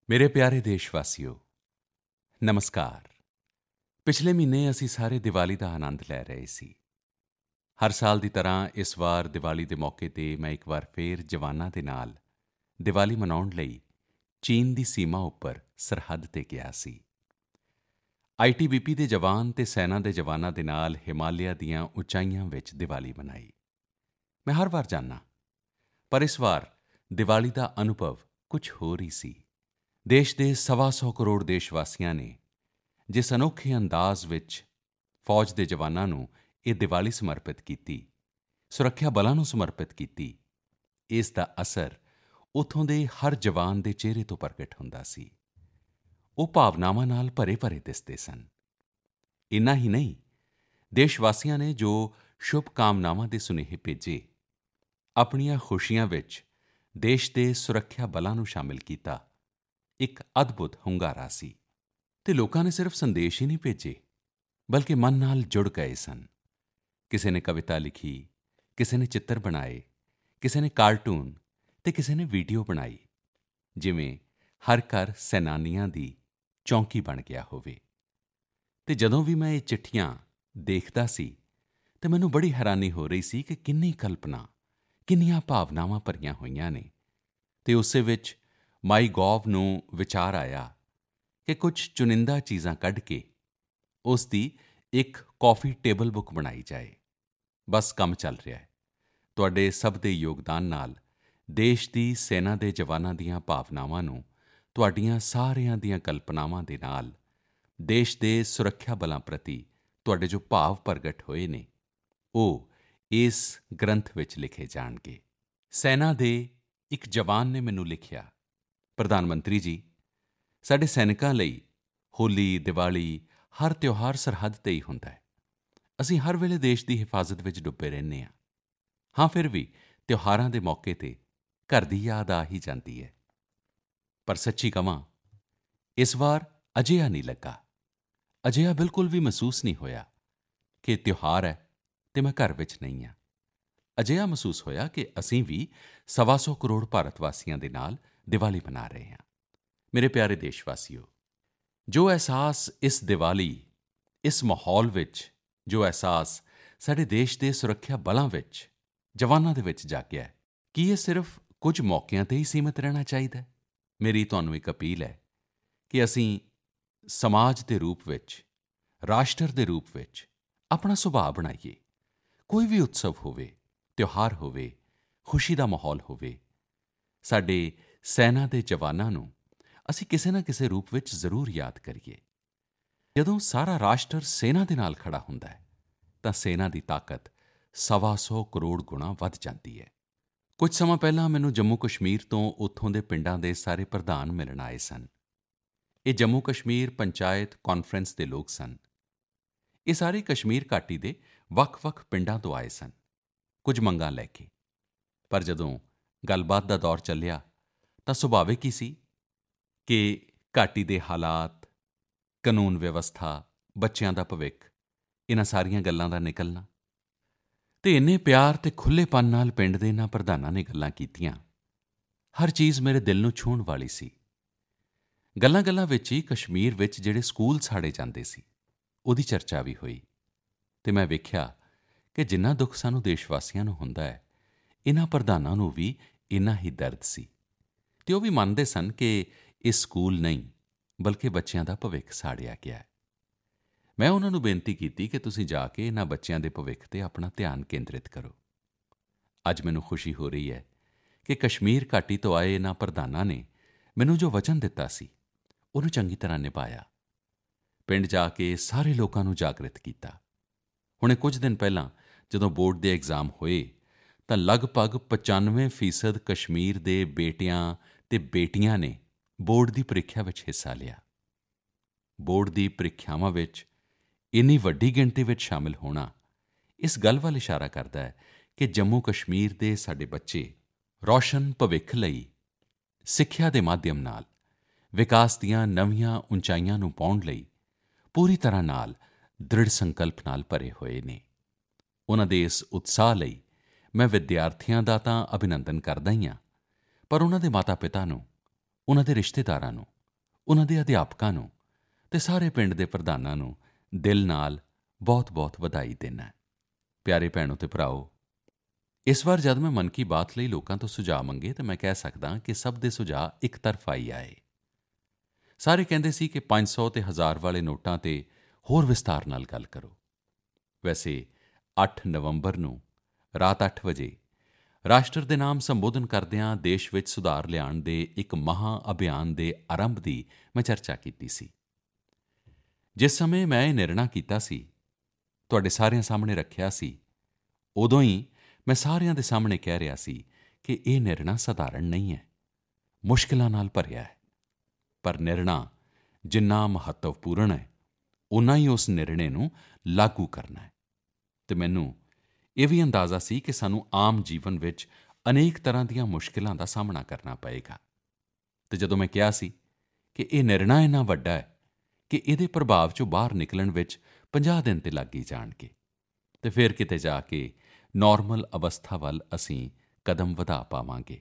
ਮੇਰੇ ਪਿਆਰੇ ਦੇਸ਼ਵਾਸੀਓ, ਨਮਸਕਾਰ। ਪਿਛਲੇ ਮਹੀਨੇ ਅਸੀਂ ਸਾਰੇ ਦੀਵਾਲੀ ਦਾ ਆਨੰਦ ਲੈ ਰਹੇ ਸੀ। ਹਰ ਸਾਲ ਦੀ ਤਰ੍ਹਾਂ ਇਸ ਵਾਰ ਦੀਵਾਲੀ ਦੇ ਮੌਕੇ ਤੇ ਮੈਂ ਇੱਕ ਵਾਰ ਫੇਰ ਜਵਾਨਾਂ ਦੇ ਨਾਲ ਦੀਵਾਲੀ ਮਨਾਉਣ ਲਈ ਚੀਨ ਦੀ ਸੀਮਾ ਉੱਪਰ ਸਰਹੱਦ ਤੇ ਗਿਆ ਸੀ। ਆਈਟੀਬੀਪੀ ਦੇ ਜਵਾਨ ਤੇ ਸੈਨਾ ਦੇ ਜਵਾਨਾਂ ਦੇ ਨਾਲ ਹਿਮਾਲਿਆ ਦੀਆਂ ਉਚਾਈਆਂ ਵਿੱਚ ਦੀਵਾਲੀ ਮਨਾਈ। ਮੈਂ ਹਰ ਵਾਰ ਜਾਂਦਾ, ਪਰ ਇਸ ਵਾਰ ਦੀਵਾਲੀ ਦਾ ਅਨੁਭਵ ਕੁਝ ਹੋਰ ਹੀ ਸੀ। ਦੇਸ਼ ਦੇ 125 ਕਰੋੜ ਦੇਸ਼ਵਾਸੀਆਂ ਨੇ ਜਿਸ ਅਨੋਖੇ ਅੰਦਾਜ਼ ਵਿੱਚ ਫੌਜ ਦੇ ਜਵਾਨਾਂ ਨੂੰ ਇਹ ਦੀਵਾਲੀ ਸਮਰਪਿਤ ਕੀਤੀ, ਸੁਰੱਖਿਆ ਬਲਾਂ ਨੂੰ ਸਮਰਪਿਤ ਕੀਤੀ, ਇਸ ਦਾ ਅਸਰ ਉੱਥੋਂ ਦੇ ਹਰ ਜਵਾਨ ਦੇ ਚਿਹਰੇ ਤੋਂ ਪ੍ਰਗਟ ਹੁੰਦਾ ਸੀ। ਉਹ ਭਾਵਨਾਵਾਂ ਨਾਲ ਭਰੇ ਦਿਸਦੇ ਸਨ। ਇੰਨਾ ਹੀ ਨਹੀਂ, ਦੇਸ਼ਵਾਸੀਆਂ ਨੇ ਜੋ ਸ਼ੁਭਕਾਮਨਾਵਾਂ ਦੇ ਸੁਨੇਹੇ ਭੇਜੇ, ਆਪਣੀਆਂ ਖੁਸ਼ੀਆਂ ਵਿੱਚ ਦੇਸ਼ ਦੇ ਸੁਰੱਖਿਆ ਬਲਾਂ ਨੂੰ ਸ਼ਾਮਿਲ ਕੀਤਾ, ਇੱਕ ਅਦਭੁਤ ਹੁੰਗਾਰਾ ਸੀ। ਅਤੇ ਲੋਕਾਂ ਨੇ ਸਿਰਫ ਸੰਦੇਸ਼ ਹੀ ਨਹੀਂ ਭੇਜੇ, ਬਲਕਿ ਮਨ ਨਾਲ ਜੁੜ ਗਏ ਸਨ। ਕਿਸੇ ਨੇ ਕਵਿਤਾ ਲਿਖੀ, ਕਿਸੇ ਨੇ ਚਿੱਤਰ ਬਣਾਏ, ਕਿਸੇ ਨੇ ਕਾਰਟੂਨ ਅਤੇ ਕਿਸੇ ਨੇ ਵੀਡੀਓ ਬਣਾਈ, ਜਿਵੇਂ ਹਰ ਘਰ ਸੈਨਾਨੀਆਂ ਦੀ ਚੌਂਕੀ ਬਣ ਗਿਆ ਹੋਵੇ। ਅਤੇ ਜਦੋਂ ਵੀ ਮੈਂ ਇਹ ਚਿੱਠੀਆਂ ਦੇਖਦਾ ਸੀ ਤਾਂ ਮੈਨੂੰ ਬੜੀ ਹੈਰਾਨੀ ਹੋ ਰਹੀ ਸੀ ਕਿ ਕਿੰਨੀ ਕਲਪਨਾ, ਕਿੰਨੀਆਂ ਭਾਵਨਾਵਾਂ ਭਰੀਆਂ ਹੋਈਆਂ ਨੇ। ਅਤੇ ਉਸੇ ਵਿੱਚ ਮਾਈਗੋਵ ਨੂੰ ਵਿਚਾਰ ਆਇਆ ਕਿ ਕੁਝ ਚੁਣਿੰਦਾ ਚੀਜ਼ਾਂ ਕੱਢ ਕੇ ਉਸ ਦੀ ਇੱਕ ਕੌਫੀ ਟੇਬਲ ਬੁੱਕ ਬਣਾਈ ਜਾਏ। ਬਸ ਕੰਮ ਚੱਲ ਰਿਹਾ ਹੈ। ਤੁਹਾਡੇ ਸਭ ਦੇ ਯੋਗਦਾਨ ਨਾਲ ਦੇਸ਼ ਦੀ ਸੈਨਾ ਦੇ ਜਵਾਨਾਂ ਦੀਆਂ ਭਾਵਨਾਵਾਂ ਨੂੰ, ਤੁਹਾਡੀਆਂ ਸਾਰਿਆਂ ਦੀਆਂ ਕਲਪਨਾਵਾਂ ਦੇ ਨਾਲ ਦੇਸ਼ ਦੇ ਸੁਰੱਖਿਆ ਬਲਾਂ ਪ੍ਰਤੀ ਤੁਹਾਡੇ ਜੋ ਭਾਵ ਪ੍ਰਗਟ ਹੋਏ ਨੇ, ਉਹ ਇਸ ਗ੍ਰੰਥ ਵਿੱਚ ਲਿਖੇ ਜਾਣਗੇ। ਸੈਨਾ ਦੇ ਇੱਕ ਜਵਾਨ ਨੇ ਮੈਨੂੰ ਲਿਖਿਆ, ਪ੍ਰਧਾਨ ਮੰਤਰੀ ਜੀ, ਸਾਡੇ ਸੈਨਿਕਾਂ ਲਈ ਹੋਲੀ, ਦੀਵਾਲੀ, ਹਰ ਤਿਉਹਾਰ ਸਰਹੱਦ 'ਤੇ ਹੀ ਹੁੰਦਾ ਹੈ। ਅਸੀਂ ਹਰ ਵੇਲੇ ਦੇਸ਼ ਦੀ ਹਿਫਾਜ਼ਤ ਵਿੱਚ ਡੁੱਬੇ ਰਹਿੰਦੇ ਹਾਂ। ਹਾਂ, ਫਿਰ ਵੀ ਤਿਉਹਾਰਾਂ ਦੇ ਮੌਕੇ 'ਤੇ ਘਰ ਦੀ ਯਾਦ ਆ ਹੀ ਜਾਂਦੀ ਹੈ। ਪਰ ਸੱਚੀ ਕਹਾਂ, ਇਸ ਵਾਰ ਅਜਿਹਾ ਨਹੀਂ ਲੱਗਾ, ਅਜਿਹਾ ਬਿਲਕੁਲ ਵੀ ਮਹਿਸੂਸ ਨਹੀਂ ਹੋਇਆ ਕਿ ਤਿਉਹਾਰ ਹੈ ਅਤੇ ਮੈਂ ਘਰ ਵਿੱਚ ਨਹੀਂ ਹਾਂ। ਅਜਿਹਾ ਮਹਿਸੂਸ ਹੋਇਆ ਕਿ ਅਸੀਂ ਵੀ 125 ਕਰੋੜ ਭਾਰਤ ਵਾਸੀਆਂ ਦੇ ਨਾਲ ਦੀਵਾਲੀ ਮਨਾ ਰਹੇ ਹਾਂ। ਮੇਰੇ ਪਿਆਰੇ ਦੇਸ਼ਵਾਸੀਓ, ਜੋ ਅਹਿਸਾਸ ਇਸ ਦੀਵਾਲੀ, ਇਸ ਮਾਹੌਲ ਵਿੱਚ, ਜੋ ਅਹਿਸਾਸ ਸਾਡੇ ਦੇਸ਼ ਦੇ ਸੁਰੱਖਿਆ ਬਲਾਂ ਵਿੱਚ, ਜਵਾਨਾਂ ਦੇ ਵਿੱਚ ਜਾਗਿਆ ਹੈ, ਕੀ ਇਹ ਸਿਰਫ ਕੁਝ ਮੌਕਿਆਂ 'ਤੇ ਹੀ ਸੀਮਿਤ ਰਹਿਣਾ ਚਾਹੀਦਾ ਹੈ? ਮੇਰੀ ਤੁਹਾਨੂੰ ਇੱਕ ਅਪੀਲ ਹੈ ਕਿ ਅਸੀਂ ਸਮਾਜ ਦੇ ਰੂਪ ਵਿੱਚ, ਰਾਸ਼ਟਰ ਦੇ ਰੂਪ ਵਿੱਚ ਆਪਣਾ ਸੁਭਾਅ ਬਣਾਈਏ। ਕੋਈ ਵੀ ਉਤਸਵ ਹੋਵੇ, ਤਿਉਹਾਰ ਹੋਵੇ, ਖੁਸ਼ੀ ਦਾ ਮਾਹੌਲ ਹੋਵੇ, ਸਾਡੇ ਸੈਨਾ ਦੇ ਜਵਾਨਾਂ ਨੂੰ ਅਸੀਂ ਕਿਸੇ ਨਾ ਕਿਸੇ ਰੂਪ ਵਿੱਚ ਜ਼ਰੂਰ ਯਾਦ ਕਰੀਏ। ਜਦੋਂ ਸਾਰਾ ਰਾਸ਼ਟਰ ਸੈਨਾ ਦੇ ਨਾਲ ਖੜ੍ਹਾ ਹੁੰਦਾ ਹੈ ਤਾਂ ਸੈਨਾ ਦੀ ਤਾਕਤ 125 ਕਰੋੜ ਗੁਣਾ ਵੱਧ ਜਾਂਦੀ ਹੈ। ਕੁਝ ਸਮਾਂ ਪਹਿਲਾਂ ਮੈਨੂੰ ਜੰਮੂ ਕਸ਼ਮੀਰ ਤੋਂ ਉੱਥੋਂ ਦੇ ਪਿੰਡਾਂ ਦੇ ਸਾਰੇ ਪ੍ਰਧਾਨ ਮਿਲਣ ਆਏ ਸਨ। ਇਹ ਜੰਮੂ ਕਸ਼ਮੀਰ ਪੰਚਾਇਤ ਕਾਨਫਰੰਸ ਦੇ ਲੋਕ ਸਨ। ਇਹ ਸਾਰੇ ਕਸ਼ਮੀਰ ਘਾਟੀ ਦੇ ਵੱਖ-ਵੱਖ ਪਿੰਡਾਂ ਤੋਂ ਆਏ ਸਨ, ਕੁਝ ਮੰਗਾਂ ਲੈ ਕੇ। ਪਰ ਜਦੋਂ ਗੱਲਬਾਤ ਦਾ ਦੌਰ ਚੱਲਿਆ ਤਾਂ ਸੁਭਾਵਿਕ ਹੀ ਸੀ ਕਿ ਘਾਟੀ ਦੇ ਹਾਲਾਤ, ਕਾਨੂੰਨ ਵਿਵਸਥਾ, ਬੱਚਿਆਂ ਦਾ ਭਵਿੱਖ, ਇਹਨਾਂ ਸਾਰੀਆਂ ਗੱਲਾਂ ਦਾ ਨਿਕਲਣਾ। ਅਤੇ ਇੰਨੇ ਪਿਆਰ ਅਤੇ ਖੁੱਲ੍ਹੇਪਨ ਨਾਲ ਪਿੰਡ ਦੇ ਇਹਨਾਂ ਪ੍ਰਧਾਨਾਂ ਨੇ ਗੱਲਾਂ ਕੀਤੀਆਂ। ਹਰ ਚੀਜ਼ ਮੇਰੇ ਦਿਲ ਨੂੰ ਛੂਹਣ ਵਾਲੀ ਸੀ। ਗੱਲਾਂ-ਗੱਲਾਂ ਵਿੱਚ ਹੀ ਕਸ਼ਮੀਰ ਵਿੱਚ ਜਿਹੜੇ ਸਕੂਲ ਸਾੜੇ ਜਾਂਦੇ ਸੀ, ਉਹਦੀ ਚਰਚਾ ਵੀ ਹੋਈ। ਅਤੇ ਮੈਂ ਵੇਖਿਆ ਕਿ ਜਿੰਨਾ ਦੁੱਖ ਸਾਨੂੰ ਦੇਸ਼ਵਾਸੀਆਂ ਨੂੰ ਹੁੰਦਾ ਹੈ, ਇਹਨਾਂ ਪ੍ਰਧਾਨਾਂ ਨੂੰ ਵੀ ਇੰਨਾ ਹੀ ਦਰਦ ਸੀ। ਅਤੇ ਉਹ ਵੀ ਮੰਨਦੇ ਸਨ ਕਿ ਇਹ ਸਕੂਲ ਨਹੀਂ, ਬਲਕਿ ਬੱਚਿਆਂ ਦਾ ਭਵਿੱਖ ਸਾੜਿਆ ਗਿਆ ਹੈ। ਮੈਂ ਉਹਨਾਂ ਨੂੰ ਬੇਨਤੀ ਕੀਤੀ ਕਿ ਤੁਸੀਂ ਜਾ ਕੇ ਇਹਨਾਂ ਬੱਚਿਆਂ ਦੇ ਭਵਿੱਖ 'ਤੇ ਆਪਣਾ ਧਿਆਨ ਕੇਂਦਰਿਤ ਕਰੋ। ਅੱਜ ਮੈਨੂੰ ਖੁਸ਼ੀ ਹੋ ਰਹੀ ਹੈ ਕਿ ਕਸ਼ਮੀਰ ਘਾਟੀ ਤੋਂ ਆਏ ਇਹਨਾਂ ਪ੍ਰਧਾਨਾਂ ਨੇ ਮੈਨੂੰ ਜੋ ਵਚਨ ਦਿੱਤਾ ਸੀ, ਉਹਨੂੰ ਚੰਗੀ ਤਰ੍ਹਾਂ ਨਿਭਾਇਆ। ਪਿੰਡ ਜਾ ਕੇ ਸਾਰੇ ਲੋਕਾਂ ਨੂੰ ਜਾਗਰਿਤ ਕੀਤਾ। ਹੁਣੇ ਕੁਝ ਦਿਨ ਪਹਿਲਾਂ ਜਦੋਂ ਬੋਰਡ ਦੇ ਐਗਜ਼ਾਮ ਹੋਏ ਤਾਂ ਲਗਭਗ 95% ਕਸ਼ਮੀਰ ਦੇ ਬੇਟਿਆਂ ਅਤੇ ਬੇਟੀਆਂ ਨੇ ਬੋਰਡ ਦੀ ਪ੍ਰੀਖਿਆ ਵਿੱਚ ਹਿੱਸਾ ਲਿਆ। ਬੋਰਡ ਦੀ ਪ੍ਰੀਖਿਆਵਾਂ ਵਿੱਚ ਇੰਨੀ ਵੱਡੀ ਗਿਣਤੀ ਵਿੱਚ ਸ਼ਾਮਿਲ ਹੋਣਾ ਇਸ ਗੱਲ ਵੱਲ ਇਸ਼ਾਰਾ ਕਰਦਾ ਹੈ ਕਿ ਜੰਮੂ ਕਸ਼ਮੀਰ ਦੇ ਸਾਡੇ ਬੱਚੇ ਰੌਸ਼ਨ ਭਵਿੱਖ ਲਈ ਸਿੱਖਿਆ ਦੇ ਮਾਧਿਅਮ ਨਾਲ ਵਿਕਾਸ ਦੀਆਂ ਨਵੀਆਂ ਉਚਾਈਆਂ ਨੂੰ ਪਾਉਣ ਲਈ ਪੂਰੀ ਤਰ੍ਹਾਂ ਨਾਲ ਦ੍ਰਿੜ ਸੰਕਲਪ ਨਾਲ ਭਰੇ ਹੋਏ ਨੇ। ਉਹਨਾਂ ਦੇ ਇਸ ਉਤਸ਼ਾਹ ਲਈ ਮੈਂ ਵਿਦਿਆਰਥੀਆਂ ਦਾ ਤਾਂ ਅਭਿਨੰਦਨ ਕਰਦਾ ਹੀ ਹਾਂ, ਪਰ ਉਹਨਾਂ ਦੇ ਮਾਤਾ-ਪਿਤਾ ਨੂੰ, ਉਹਨਾਂ ਦੇ ਰਿਸ਼ਤੇਦਾਰਾਂ ਨੂੰ, ਉਹਨਾਂ ਦੇ ਅਧਿਆਪਕਾਂ ਨੂੰ ਅਤੇ ਸਾਰੇ ਪਿੰਡ ਦੇ ਪ੍ਰਧਾਨਾਂ ਨੂੰ ਦਿਲ ਨਾਲ ਬਹੁਤ-ਬਹੁਤ ਵਧਾਈ ਦਿੰਦਾ। ਪਿਆਰੇ ਭੈਣੋ ਅਤੇ ਭਰਾਓ, ਇਸ ਵਾਰ ਜਦ ਮੈਂ ਮਨ ਕੀ ਬਾਤ ਲਈ ਲੋਕਾਂ ਤੋਂ ਸੁਝਾਅ ਮੰਗੇ ਤਾਂ ਮੈਂ ਕਹਿ ਸਕਦਾ ਕਿ ਸਭ ਦੇ ਸੁਝਾਅ ਇੱਕ ਤਰਫਾ ਹੀ ਆਏ। ਸਾਰੇ ਕਹਿੰਦੇ ਸੀ ਕਿ 500 ਅਤੇ 1000 ਵਾਲੇ ਨੋਟਾਂ 'ਤੇ ਹੋਰ ਵਿਸਤਾਰ ਨਾਲ ਗੱਲ ਕਰੋ। ਵੈਸੇ 8 ਨਵੰਬਰ ਨੂੰ ਰਾਤ 8 ਵਜੇ ਰਾਸ਼ਟਰ ਦੇ ਨਾਮ ਸੰਬੋਧਨ ਕਰਦਿਆਂ ਦੇਸ਼ ਵਿੱਚ ਸੁਧਾਰ ਲਿਆਉਣ ਦੇ ਇੱਕ ਮਹਾਂ ਅਭਿਆਨ ਦੇ ਆਰੰਭ ਦੀ ਮੈਂ ਚਰਚਾ ਕੀਤੀ ਸੀ। ਜਿਸ ਸਮੇਂ ਮੈਂ ਇਹ ਨਿਰਣਾ ਕੀਤਾ ਸੀ, ਤੁਹਾਡੇ ਸਾਰਿਆਂ ਸਾਹਮਣੇ ਰੱਖਿਆ ਸੀ, ਉਦੋਂ ਹੀ ਮੈਂ ਸਾਰਿਆਂ ਦੇ ਸਾਹਮਣੇ ਕਹਿ ਰਿਹਾ ਸੀ ਕਿ ਇਹ ਨਿਰਣਾ ਸਧਾਰਨ ਨਹੀਂ ਹੈ, ਮੁਸ਼ਕਿਲਾਂ ਨਾਲ ਭਰਿਆ ਹੈ। ਪਰ ਨਿਰਣਾ ਜਿੰਨਾ ਮਹੱਤਵਪੂਰਨ ਹੈ, ਓਨਾ ਹੀ ਉਸ ਨਿਰਣੇ ਨੂੰ ਲਾਗੂ ਕਰਨਾ ਹੈ। ਅਤੇ ਮੈਨੂੰ ਇਹ ਵੀ ਅੰਦਾਜ਼ਾ ਸੀ ਕਿ ਸਾਨੂੰ ਆਮ ਜੀਵਨ ਵਿੱਚ ਅਨੇਕ ਤਰ੍ਹਾਂ ਦੀਆਂ ਮੁਸ਼ਕਿਲਾਂ ਦਾ ਸਾਹਮਣਾ ਕਰਨਾ ਪਏਗਾ। ਅਤੇ ਜਦੋਂ ਮੈਂ ਕਿਹਾ ਸੀ ਕਿ ਇਹ ਨਿਰਣਾ ਇੰਨਾ ਵੱਡਾ ਹੈ ਕਿ ਇਹਦੇ ਪ੍ਰਭਾਵ 'ਚੋਂ ਬਾਹਰ ਨਿਕਲਣ ਵਿੱਚ 50 ਦਿਨ ਤਾਂ ਲੱਗ ਹੀ ਜਾਣਗੇ, ਅਤੇ ਫਿਰ ਕਿਤੇ ਜਾ ਕੇ ਨਾਰਮਲ ਅਵਸਥਾ ਵੱਲ ਅਸੀਂ ਕਦਮ ਵਧਾ ਪਾਵਾਂਗੇ।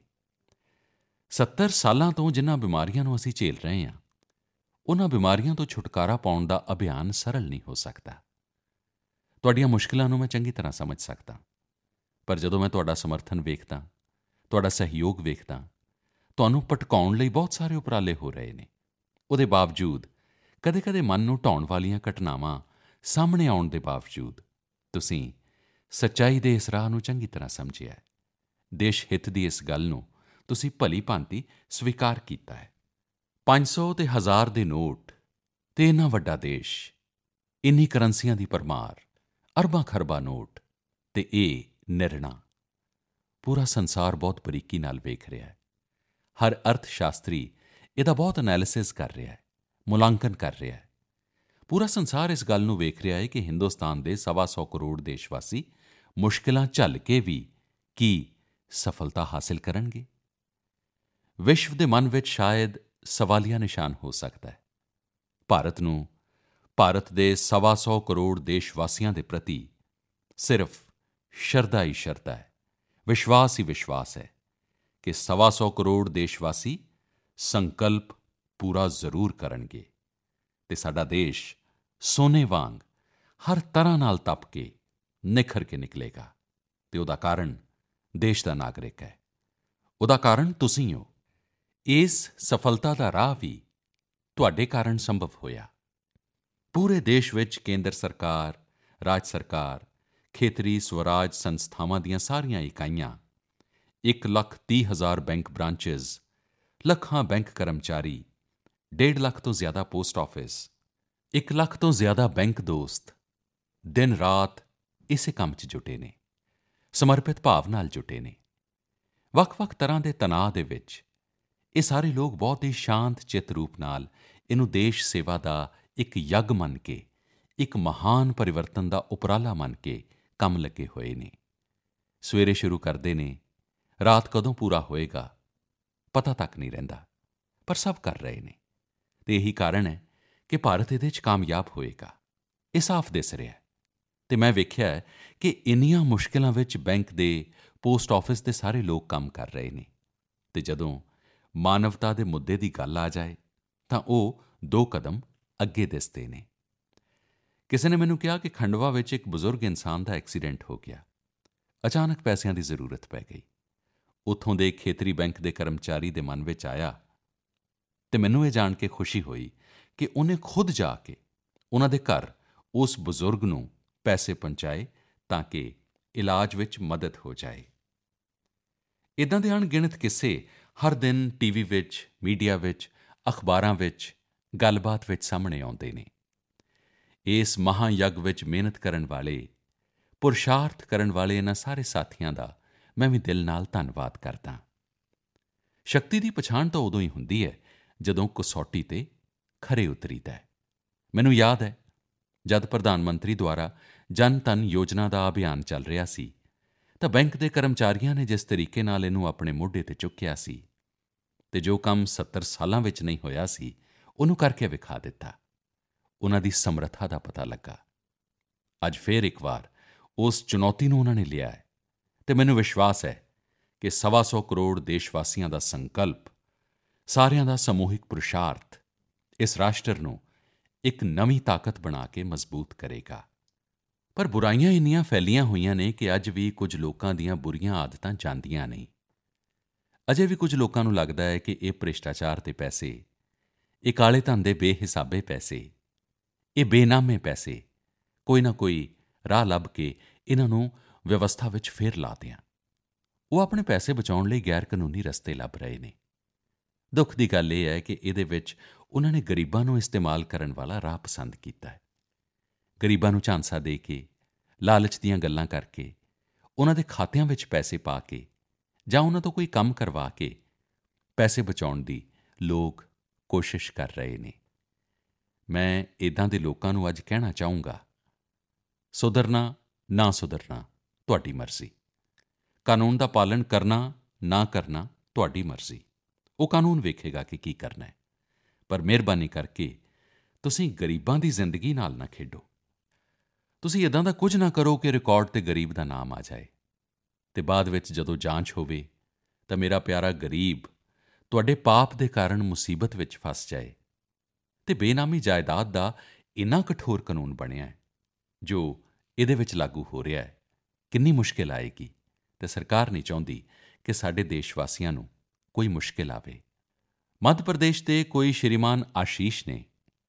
70 ਸਾਲਾਂ ਤੋਂ ਜਿਨ੍ਹਾਂ ਬਿਮਾਰੀਆਂ ਨੂੰ ਅਸੀਂ ਝੇਲ ਰਹੇ ਹਾਂ, ਉਹਨਾਂ ਬਿਮਾਰੀਆਂ ਤੋਂ ਛੁਟਕਾਰਾ ਪਾਉਣ ਦਾ ਅਭਿਆਨ ਸਰਲ ਨਹੀਂ ਹੋ ਸਕਦਾ। ਤੁਹਾਡੀਆਂ ਮੁਸ਼ਕਿਲਾਂ ਨੂੰ ਮੈਂ ਚੰਗੀ ਤਰ੍ਹਾਂ ਸਮਝ ਸਕਦਾ, ਪਰ ਜਦੋਂ ਮੈਂ ਤੁਹਾਡਾ ਸਮਰਥਨ ਵੇਖਦਾ, ਤੁਹਾਡਾ ਸਹਿਯੋਗ ਵੇਖਦਾ, ਤੁਹਾਨੂੰ ਭਟਕਾਉਣ ਲਈ ਬਹੁਤ ਸਾਰੇ ਉਪਰਾਲੇ ਹੋ ਰਹੇ ਨੇ, ਉਹਦੇ ਬਾਵਜੂਦ ਕਦੇ-ਕਦੇ ਮਨ ਨੂੰ ਢਾਉਣ ਵਾਲੀਆਂ ਘਟਨਾਵਾਂ ਸਾਹਮਣੇ ਆਉਣ ਦੇ ਬਾਵਜੂਦ ਤੁਸੀਂ ਸੱਚਾਈ ਦੇ ਇਸ ਰਾਹ ਨੂੰ ਚੰਗੀ ਤਰ੍ਹਾਂ ਸਮਝਿਆ, ਦੇਸ਼ ਹਿੱਤ ਦੀ ਇਸ ਗੱਲ ਨੂੰ ਤੁਸੀਂ ਭਲੀ ਭਾਂਤੀ ਸਵੀਕਾਰ ਕੀਤਾ ਹੈ। 500 ਅਤੇ 1000 ਦੇ ਨੋਟ ਅਤੇ ਇੰਨਾ ਵੱਡਾ ਦੇਸ਼, ਇੰਨੀ ਕਰੰਸੀਆਂ ਦੀ ਭਰਮਾਰ, ਅਰਬਾਂ ਖਰਬਾਂ ਨੋਟ ਅਤੇ ਇਹ ਨਿਰਣਾ ਪੂਰਾ ਸੰਸਾਰ ਬਹੁਤ ਬਰੀਕੀ ਨਾਲ ਵੇਖ ਰਿਹਾ ਹੈ। ਹਰ ਅਰਥ ਸ਼ਾਸਤਰੀ ਇਹਦਾ ਬਹੁਤ ਐਨਾਲਿਸਿਸ ਕਰ ਰਿਹਾ ਹੈ, ਮੁਲਾਂਕਣ ਕਰ ਰਿਹਾ ਹੈ। ਪੂਰਾ ਸੰਸਾਰ ਇਸ ਗੱਲ ਨੂੰ ਵੇਖ ਰਿਹਾ ਹੈ ਕਿ ਹਿੰਦੁਸਤਾਨ ਦੇ 125 ਕਰੋੜ ਦੇਸ਼ ਵਾਸੀ ਮੁਸ਼ਕਿਲਾਂ ਝੱਲ ਕੇ ਵੀ ਕੀ ਸਫਲਤਾ ਹਾਸਿਲ ਕਰਨਗੇ। ਵਿਸ਼ਵ ਦੇ ਮਨ ਵਿੱਚ ਸ਼ਾਇਦ ਸਵਾਲੀਆ ਨਿਸ਼ਾਨ ਹੋ ਸਕਦਾ ਹੈ। ਭਾਰਤ ਨੂੰ, ਭਾਰਤ ਦੇ 125 ਕਰੋੜ ਦੇਸ਼ ਵਾਸੀਆਂ ਦੇ ਪ੍ਰਤੀ ਸਿਰਫ ਸ਼ਰਧਾ ਹੀ ਸ਼ਰਧਾ ਹੈ, ਵਿਸ਼ਵਾਸ ਹੀ ਵਿਸ਼ਵਾਸ ਹੈ ਕਿ 125 ਕਰੋੜ ਦੇਸ਼ ਵਾਸੀ ਸੰਕਲਪ ਪੂਰਾ ਜ਼ਰੂਰ ਕਰਨਗੇ ਅਤੇ ਸਾਡਾ ਦੇਸ਼ ਸੋਨੇ ਵਾਂਗ ਹਰ ਤਰ੍ਹਾਂ ਨਾਲ ਤਪ ਕੇ ਨਿਖਰ ਕੇ ਨਿਕਲੇਗਾ। ਅਤੇ ਉਹਦਾ ਕਾਰਨ ਦੇਸ਼ ਦਾ ਨਾਗਰਿਕ ਹੈ, ਉਹਦਾ ਕਾਰਨ ਤੁਸੀਂ ਹੋ। ਇਸ ਸਫਲਤਾ ਦਾ ਰਾਹ ਵੀ ਤੁਹਾਡੇ ਕਾਰਨ ਸੰਭਵ ਹੋਇਆ। ਪੂਰੇ ਦੇਸ਼ ਵਿੱਚ ਕੇਂਦਰ ਸਰਕਾਰ, ਰਾਜ ਸਰਕਾਰ, ਖੇਤਰੀ ਸਵਰਾਜ ਸੰਸਥਾਵਾਂ ਦੀਆਂ ਸਾਰੀਆਂ ਇਕਾਈਆਂ, 1,30,000 ਬੈਂਕ ਬ੍ਰਾਂਚਿਸ, ਲੱਖਾਂ ਬੈਂਕ ਕਰਮਚਾਰੀ, 1.5 ਲੱਖ ਤੋਂ ਜ਼ਿਆਦਾ ਪੋਸਟ ਆਫਿਸ, 1 ਲੱਖ ਤੋਂ ਜ਼ਿਆਦਾ ਬੈਂਕ ਦੋਸਤ ਦਿਨ ਰਾਤ ਇਸੇ ਕੰਮ 'ਚ ਜੁਟੇ ਨੇ, ਸਮਰਪਿਤ ਭਾਵ ਨਾਲ ਜੁਟੇ ਨੇ। ਵੱਖ-ਵੱਖ ਤਰ੍ਹਾਂ ਦੇ ਤਣਾਅ ਦੇ ਵਿੱਚ ਇਹ ਸਾਰੇ ਲੋਕ ਬਹੁਤ ਹੀ ਸ਼ਾਂਤ ਚਿੱਤ ਰੂਪ ਨਾਲ ਇਹਨੂੰ ਦੇਸ਼ ਸੇਵਾ ਦਾ ਇੱਕ ਯੱਗ ਮੰਨ ਕੇ, ਇੱਕ ਮਹਾਨ ਪਰਿਵਰਤਨ ਦਾ ਉਪਰਾਲਾ ਮੰਨ ਕੇ ਕੰਮ ਲੱਗੇ ਹੋਏ ਨੇ। ਸਵੇਰੇ ਸ਼ੁਰੂ ਕਰਦੇ ਨੇ, ਰਾਤ ਕਦੋਂ ਪੂਰਾ ਹੋਏਗਾ ਪਤਾ ਤੱਕ ਨਹੀਂ ਰਹਿੰਦਾ, ਪਰ ਸਭ ਕਰ ਰਹੇ ਨੇ ਅਤੇ ਇਹੀ ਕਾਰਨ ਹੈ ਕਿ ਭਾਰਤ ਇਹਦੇ 'ਚ ਕਾਮਯਾਬ ਹੋਏਗਾ। ਇਹ ਸਾਫ਼ ਦਿਸ ਰਿਹਾ ਅਤੇ ਮੈਂ ਵੇਖਿਆ ਹੈ ਕਿ ਇੰਨੀਆਂ ਮੁਸ਼ਕਿਲਾਂ ਵਿੱਚ ਬੈਂਕ ਦੇ, ਪੋਸਟ ਆਫਿਸ ਦੇ ਸਾਰੇ ਲੋਕ ਕੰਮ ਕਰ ਰਹੇ ਨੇ ਅਤੇ ਜਦੋਂ ਮਾਨਵਤਾ ਦੇ ਮੁੱਦੇ ਦੀ ਗੱਲ ਆ ਜਾਏ ਤਾਂ ਉਹ 2 ਕਦਮ ਅੱਗੇ ਦਿਸਦੇ ਨੇ। ਕਿਸੇ ਨੇ ਮੈਨੂੰ ਕਿਹਾ ਕਿ ਖੰਡਵਾ ਵਿੱਚ ਇੱਕ ਬਜ਼ੁਰਗ ਇਨਸਾਨ ਦਾ ਐਕਸੀਡੈਂਟ ਹੋ ਗਿਆ, ਅਚਾਨਕ ਪੈਸਿਆਂ ਦੀ ਜ਼ਰੂਰਤ ਪੈ ਗਈ। ਉੱਥੋਂ ਦੇ ਖੇਤਰੀ ਬੈਂਕ ਦੇ ਕਰਮਚਾਰੀ ਦੇ ਮਨ ਵਿੱਚ ਆਇਆ ਅਤੇ ਮੈਨੂੰ ਇਹ ਜਾਣ ਕੇ ਖੁਸ਼ੀ ਹੋਈ ਕਿ ਉਹਨੇ ਖੁਦ ਜਾ ਕੇ ਉਹਨਾਂ ਦੇ ਘਰ ਉਸ ਬਜ਼ੁਰਗ ਨੂੰ ਪੈਸੇ ਪਹੁੰਚਾਏ ਤਾਂ ਕਿ ਇਲਾਜ ਵਿੱਚ ਮਦਦ ਹੋ ਜਾਏ। ਇੱਦਾਂ ਦੇ ਅਣਗਿਣਤ ਕਿੱਸੇ ਹਰ ਦਿਨ ਟੀਵੀ ਵਿੱਚ, ਮੀਡੀਆ ਵਿੱਚ, ਅਖਬਾਰਾਂ ਵਿੱਚ, ਗੱਲਬਾਤ ਵਿੱਚ ਸਾਹਮਣੇ ਆਉਂਦੇ ਨੇ। ਇਸ ਮਹਾਂਯੱਗ ਵਿੱਚ ਮਿਹਨਤ ਕਰਨ ਵਾਲੇ, ਪੁਰਸ਼ਾਰਥ ਕਰਨ ਵਾਲੇ ਇਹਨਾਂ ਸਾਰੇ ਸਾਥੀਆਂ ਦਾ ਮੈਂ ਵੀ ਦਿਲ ਨਾਲ ਧੰਨਵਾਦ ਕਰਦਾ। ਸ਼ਕਤੀ ਦੀ ਪਛਾਣ ਤਾਂ ਉਦੋਂ ਹੀ ਹੁੰਦੀ ਹੈ ਜਦੋਂ ਕਸੌਟੀ 'ਤੇ ਖਰੇ ਉਤਰੀਦਾ ਹੈ। ਮੈਨੂੰ ਯਾਦ ਹੈ ਜਦ ਪ੍ਰਧਾਨ ਮੰਤਰੀ ਦੁਆਰਾ ਜਨ ਧਨ ਯੋਜਨਾ ਦਾ ਅਭਿਆਨ ਚੱਲ ਰਿਹਾ ਸੀ ਤਾਂ ਬੈਂਕ ਦੇ ਕਰਮਚਾਰੀਆਂ ਨੇ ਜਿਸ ਤਰੀਕੇ ਨਾਲ ਇਹਨੂੰ ਆਪਣੇ ਮੋਢੇ 'ਤੇ ਚੁੱਕਿਆ ਸੀ ਅਤੇ ਜੋ ਕੰਮ 70 ਸਾਲਾਂ ਵਿੱਚ ਨਹੀਂ ਹੋਇਆ ਸੀ, ਉਹਨੂੰ ਕਰਕੇ ਵਿਖਾ ਦਿੱਤਾ। ਉਹਨਾਂ ਦੀ ਸਮਰੱਥਾ ਦਾ ਪਤਾ ਲੱਗਾ। ਅੱਜ ਫਿਰ ਇੱਕ ਵਾਰ ਉਸ ਚੁਣੌਤੀ ਨੂੰ ਉਹਨਾਂ ਨੇ ਲਿਆ ਹੈ ਅਤੇ ਮੈਨੂੰ ਵਿਸ਼ਵਾਸ ਹੈ ਕਿ 125 ਕਰੋੜ ਦੇਸ਼ ਵਾਸੀਆਂ ਦਾ ਸੰਕਲਪ, ਸਾਰਿਆਂ ਦਾ ਸਮੂਹਿਕ ਪੁਰਸ਼ਾਰਥ ਇਸ ਰਾਸ਼ਟਰ ਨੂੰ ਇੱਕ ਨਵੀਂ ਤਾਕਤ ਬਣਾ ਕੇ ਮਜ਼ਬੂਤ ਕਰੇਗਾ। ਪਰ ਬੁਰਾਈਆਂ ਇੰਨੀਆਂ ਫੈਲੀਆਂ ਹੋਈਆਂ ਨੇ ਕਿ ਅੱਜ ਵੀ ਕੁਝ ਲੋਕਾਂ ਦੀਆਂ ਬੁਰੀਆਂ ਆਦਤਾਂ ਜਾਂਦੀਆਂ ਨਹੀਂ। ਅਜੇ ਵੀ ਕੁਝ ਲੋਕਾਂ ਨੂੰ ਲੱਗਦਾ ਹੈ ਕਿ ਇਹ ਭ੍ਰਿਸ਼ਟਾਚਾਰ ਦੇ ਪੈਸੇ, ਇਹ ਕਾਲੇ ਧਨ ਦੇ ਬੇਹਿਸਾਬੇ ਪੈਸੇ, ਇਹ ਬੇਨਾਮੇ ਪੈਸੇ ਕੋਈ ਨਾ ਕੋਈ ਰਾਹ ਲੱਭ ਕੇ ਇਹਨਾਂ ਨੂੰ ਵਿਵਸਥਾ ਵਿੱਚ ਫੇਰ ਲਾ ਦਿਆਂ। ਉਹ ਆਪਣੇ ਪੈਸੇ ਬਚਾਉਣ ਲਈ ਗੈਰ ਕਾਨੂੰਨੀ ਰਸਤੇ ਲੱਭ ਰਹੇ ਨੇ। ਦੁੱਖ ਦੀ ਗੱਲ ਇਹ ਹੈ ਕਿ ਇਹਦੇ ਵਿੱਚ ਉਹਨਾਂ ਨੇ ਗਰੀਬਾਂ ਨੂੰ ਇਸਤੇਮਾਲ ਕਰਨ ਵਾਲਾ ਰਾਹ ਪਸੰਦ ਕੀਤਾ ਹੈ। ਗਰੀਬਾਂ ਨੂੰ ਝਾਂਸਾ ਦੇ ਕੇ, ਲਾਲਚ ਦੀਆਂ ਗੱਲਾਂ ਕਰਕੇ, ਉਹਨਾਂ ਦੇ ਖਾਤਿਆਂ ਵਿੱਚ ਪੈਸੇ ਪਾ ਕੇ ਜਾਂ ਉਹਨਾਂ ਤੋਂ ਕੋਈ ਕੰਮ ਕਰਵਾ ਕੇ ਪੈਸੇ ਬਚਾਉਣ ਦੀ ਲੋਕ ਕੋਸ਼ਿਸ਼ ਕਰ ਰਹੇ ਨੇ। ਮੈਂ ਇੱਦਾਂ ਦੇ ਲੋਕਾਂ ਨੂੰ ਅੱਜ ਕਹਿਣਾ ਚਾਹੂੰਗਾ, ਸੁਧਰਨਾ ਨਾ ਸੁਧਰਨਾ ਤੁਹਾਡੀ ਮਰਜ਼ੀ। ਕਾਨੂੰਨ ਦਾ ਪਾਲਣ ਕਰਨਾ ਨਾ ਕਰਨਾ ਤੁਹਾਡੀ ਮਰਜ਼ੀ। ਉਹ ਕਾਨੂੰਨ ਵੇਖੇਗਾ ਕਿ ਕੀ ਕਰਨਾ ਹੈ। ਪਰ ਮਿਹਰਬਾਨੀ ਕਰਕੇ ਤੁਸੀਂ ਗਰੀਬਾਂ ਦੀ ਜ਼ਿੰਦਗੀ ਨਾਲ ਨਾ ਖੇਡੋ। ਤੁਸੀਂ ਇੱਦਾਂ ਦਾ ਕੁਝ ਨਾ ਕਰੋ ਕਿ ਰਿਕਾਰਡ 'ਤੇ ਗਰੀਬ ਦਾ ਨਾਮ ਆ ਜਾਏ ਅਤੇ ਬਾਅਦ ਵਿੱਚ ਜਦੋਂ ਜਾਂਚ ਹੋਵੇ ਤਾਂ ਮੇਰਾ ਪਿਆਰਾ ਗਰੀਬ ਤੁਹਾਡੇ ਪਾਪ ਦੇ ਕਾਰਨ ਮੁਸੀਬਤ ਵਿੱਚ ਫਸ ਜਾਏ। ਅਤੇ ਬੇਨਾਮੀ ਜਾਇਦਾਦ ਦਾ ਇੰਨਾ ਕਠੋਰ ਕਾਨੂੰਨ ਬਣਿਆ ਹੈ ਜੋ ਇਹਦੇ ਵਿੱਚ ਲਾਗੂ ਹੋ ਰਿਹਾ ਹੈ। ਕਿੰਨੀ ਮੁਸ਼ਕਿਲ ਆਏਗੀ ਅਤੇ ਸਰਕਾਰ ਨਹੀਂ ਚਾਹੁੰਦੀ ਕਿ ਸਾਡੇ ਦੇਸ਼ ਵਾਸੀਆਂ ਨੂੰ ਕੋਈ ਮੁਸ਼ਕਿਲ ਆਵੇ। ਮੱਧ ਪ੍ਰਦੇਸ਼ ਦੇ ਕੋਈ ਸ਼੍ਰੀਮਾਨ ਆਸ਼ੀਸ਼ ਨੇ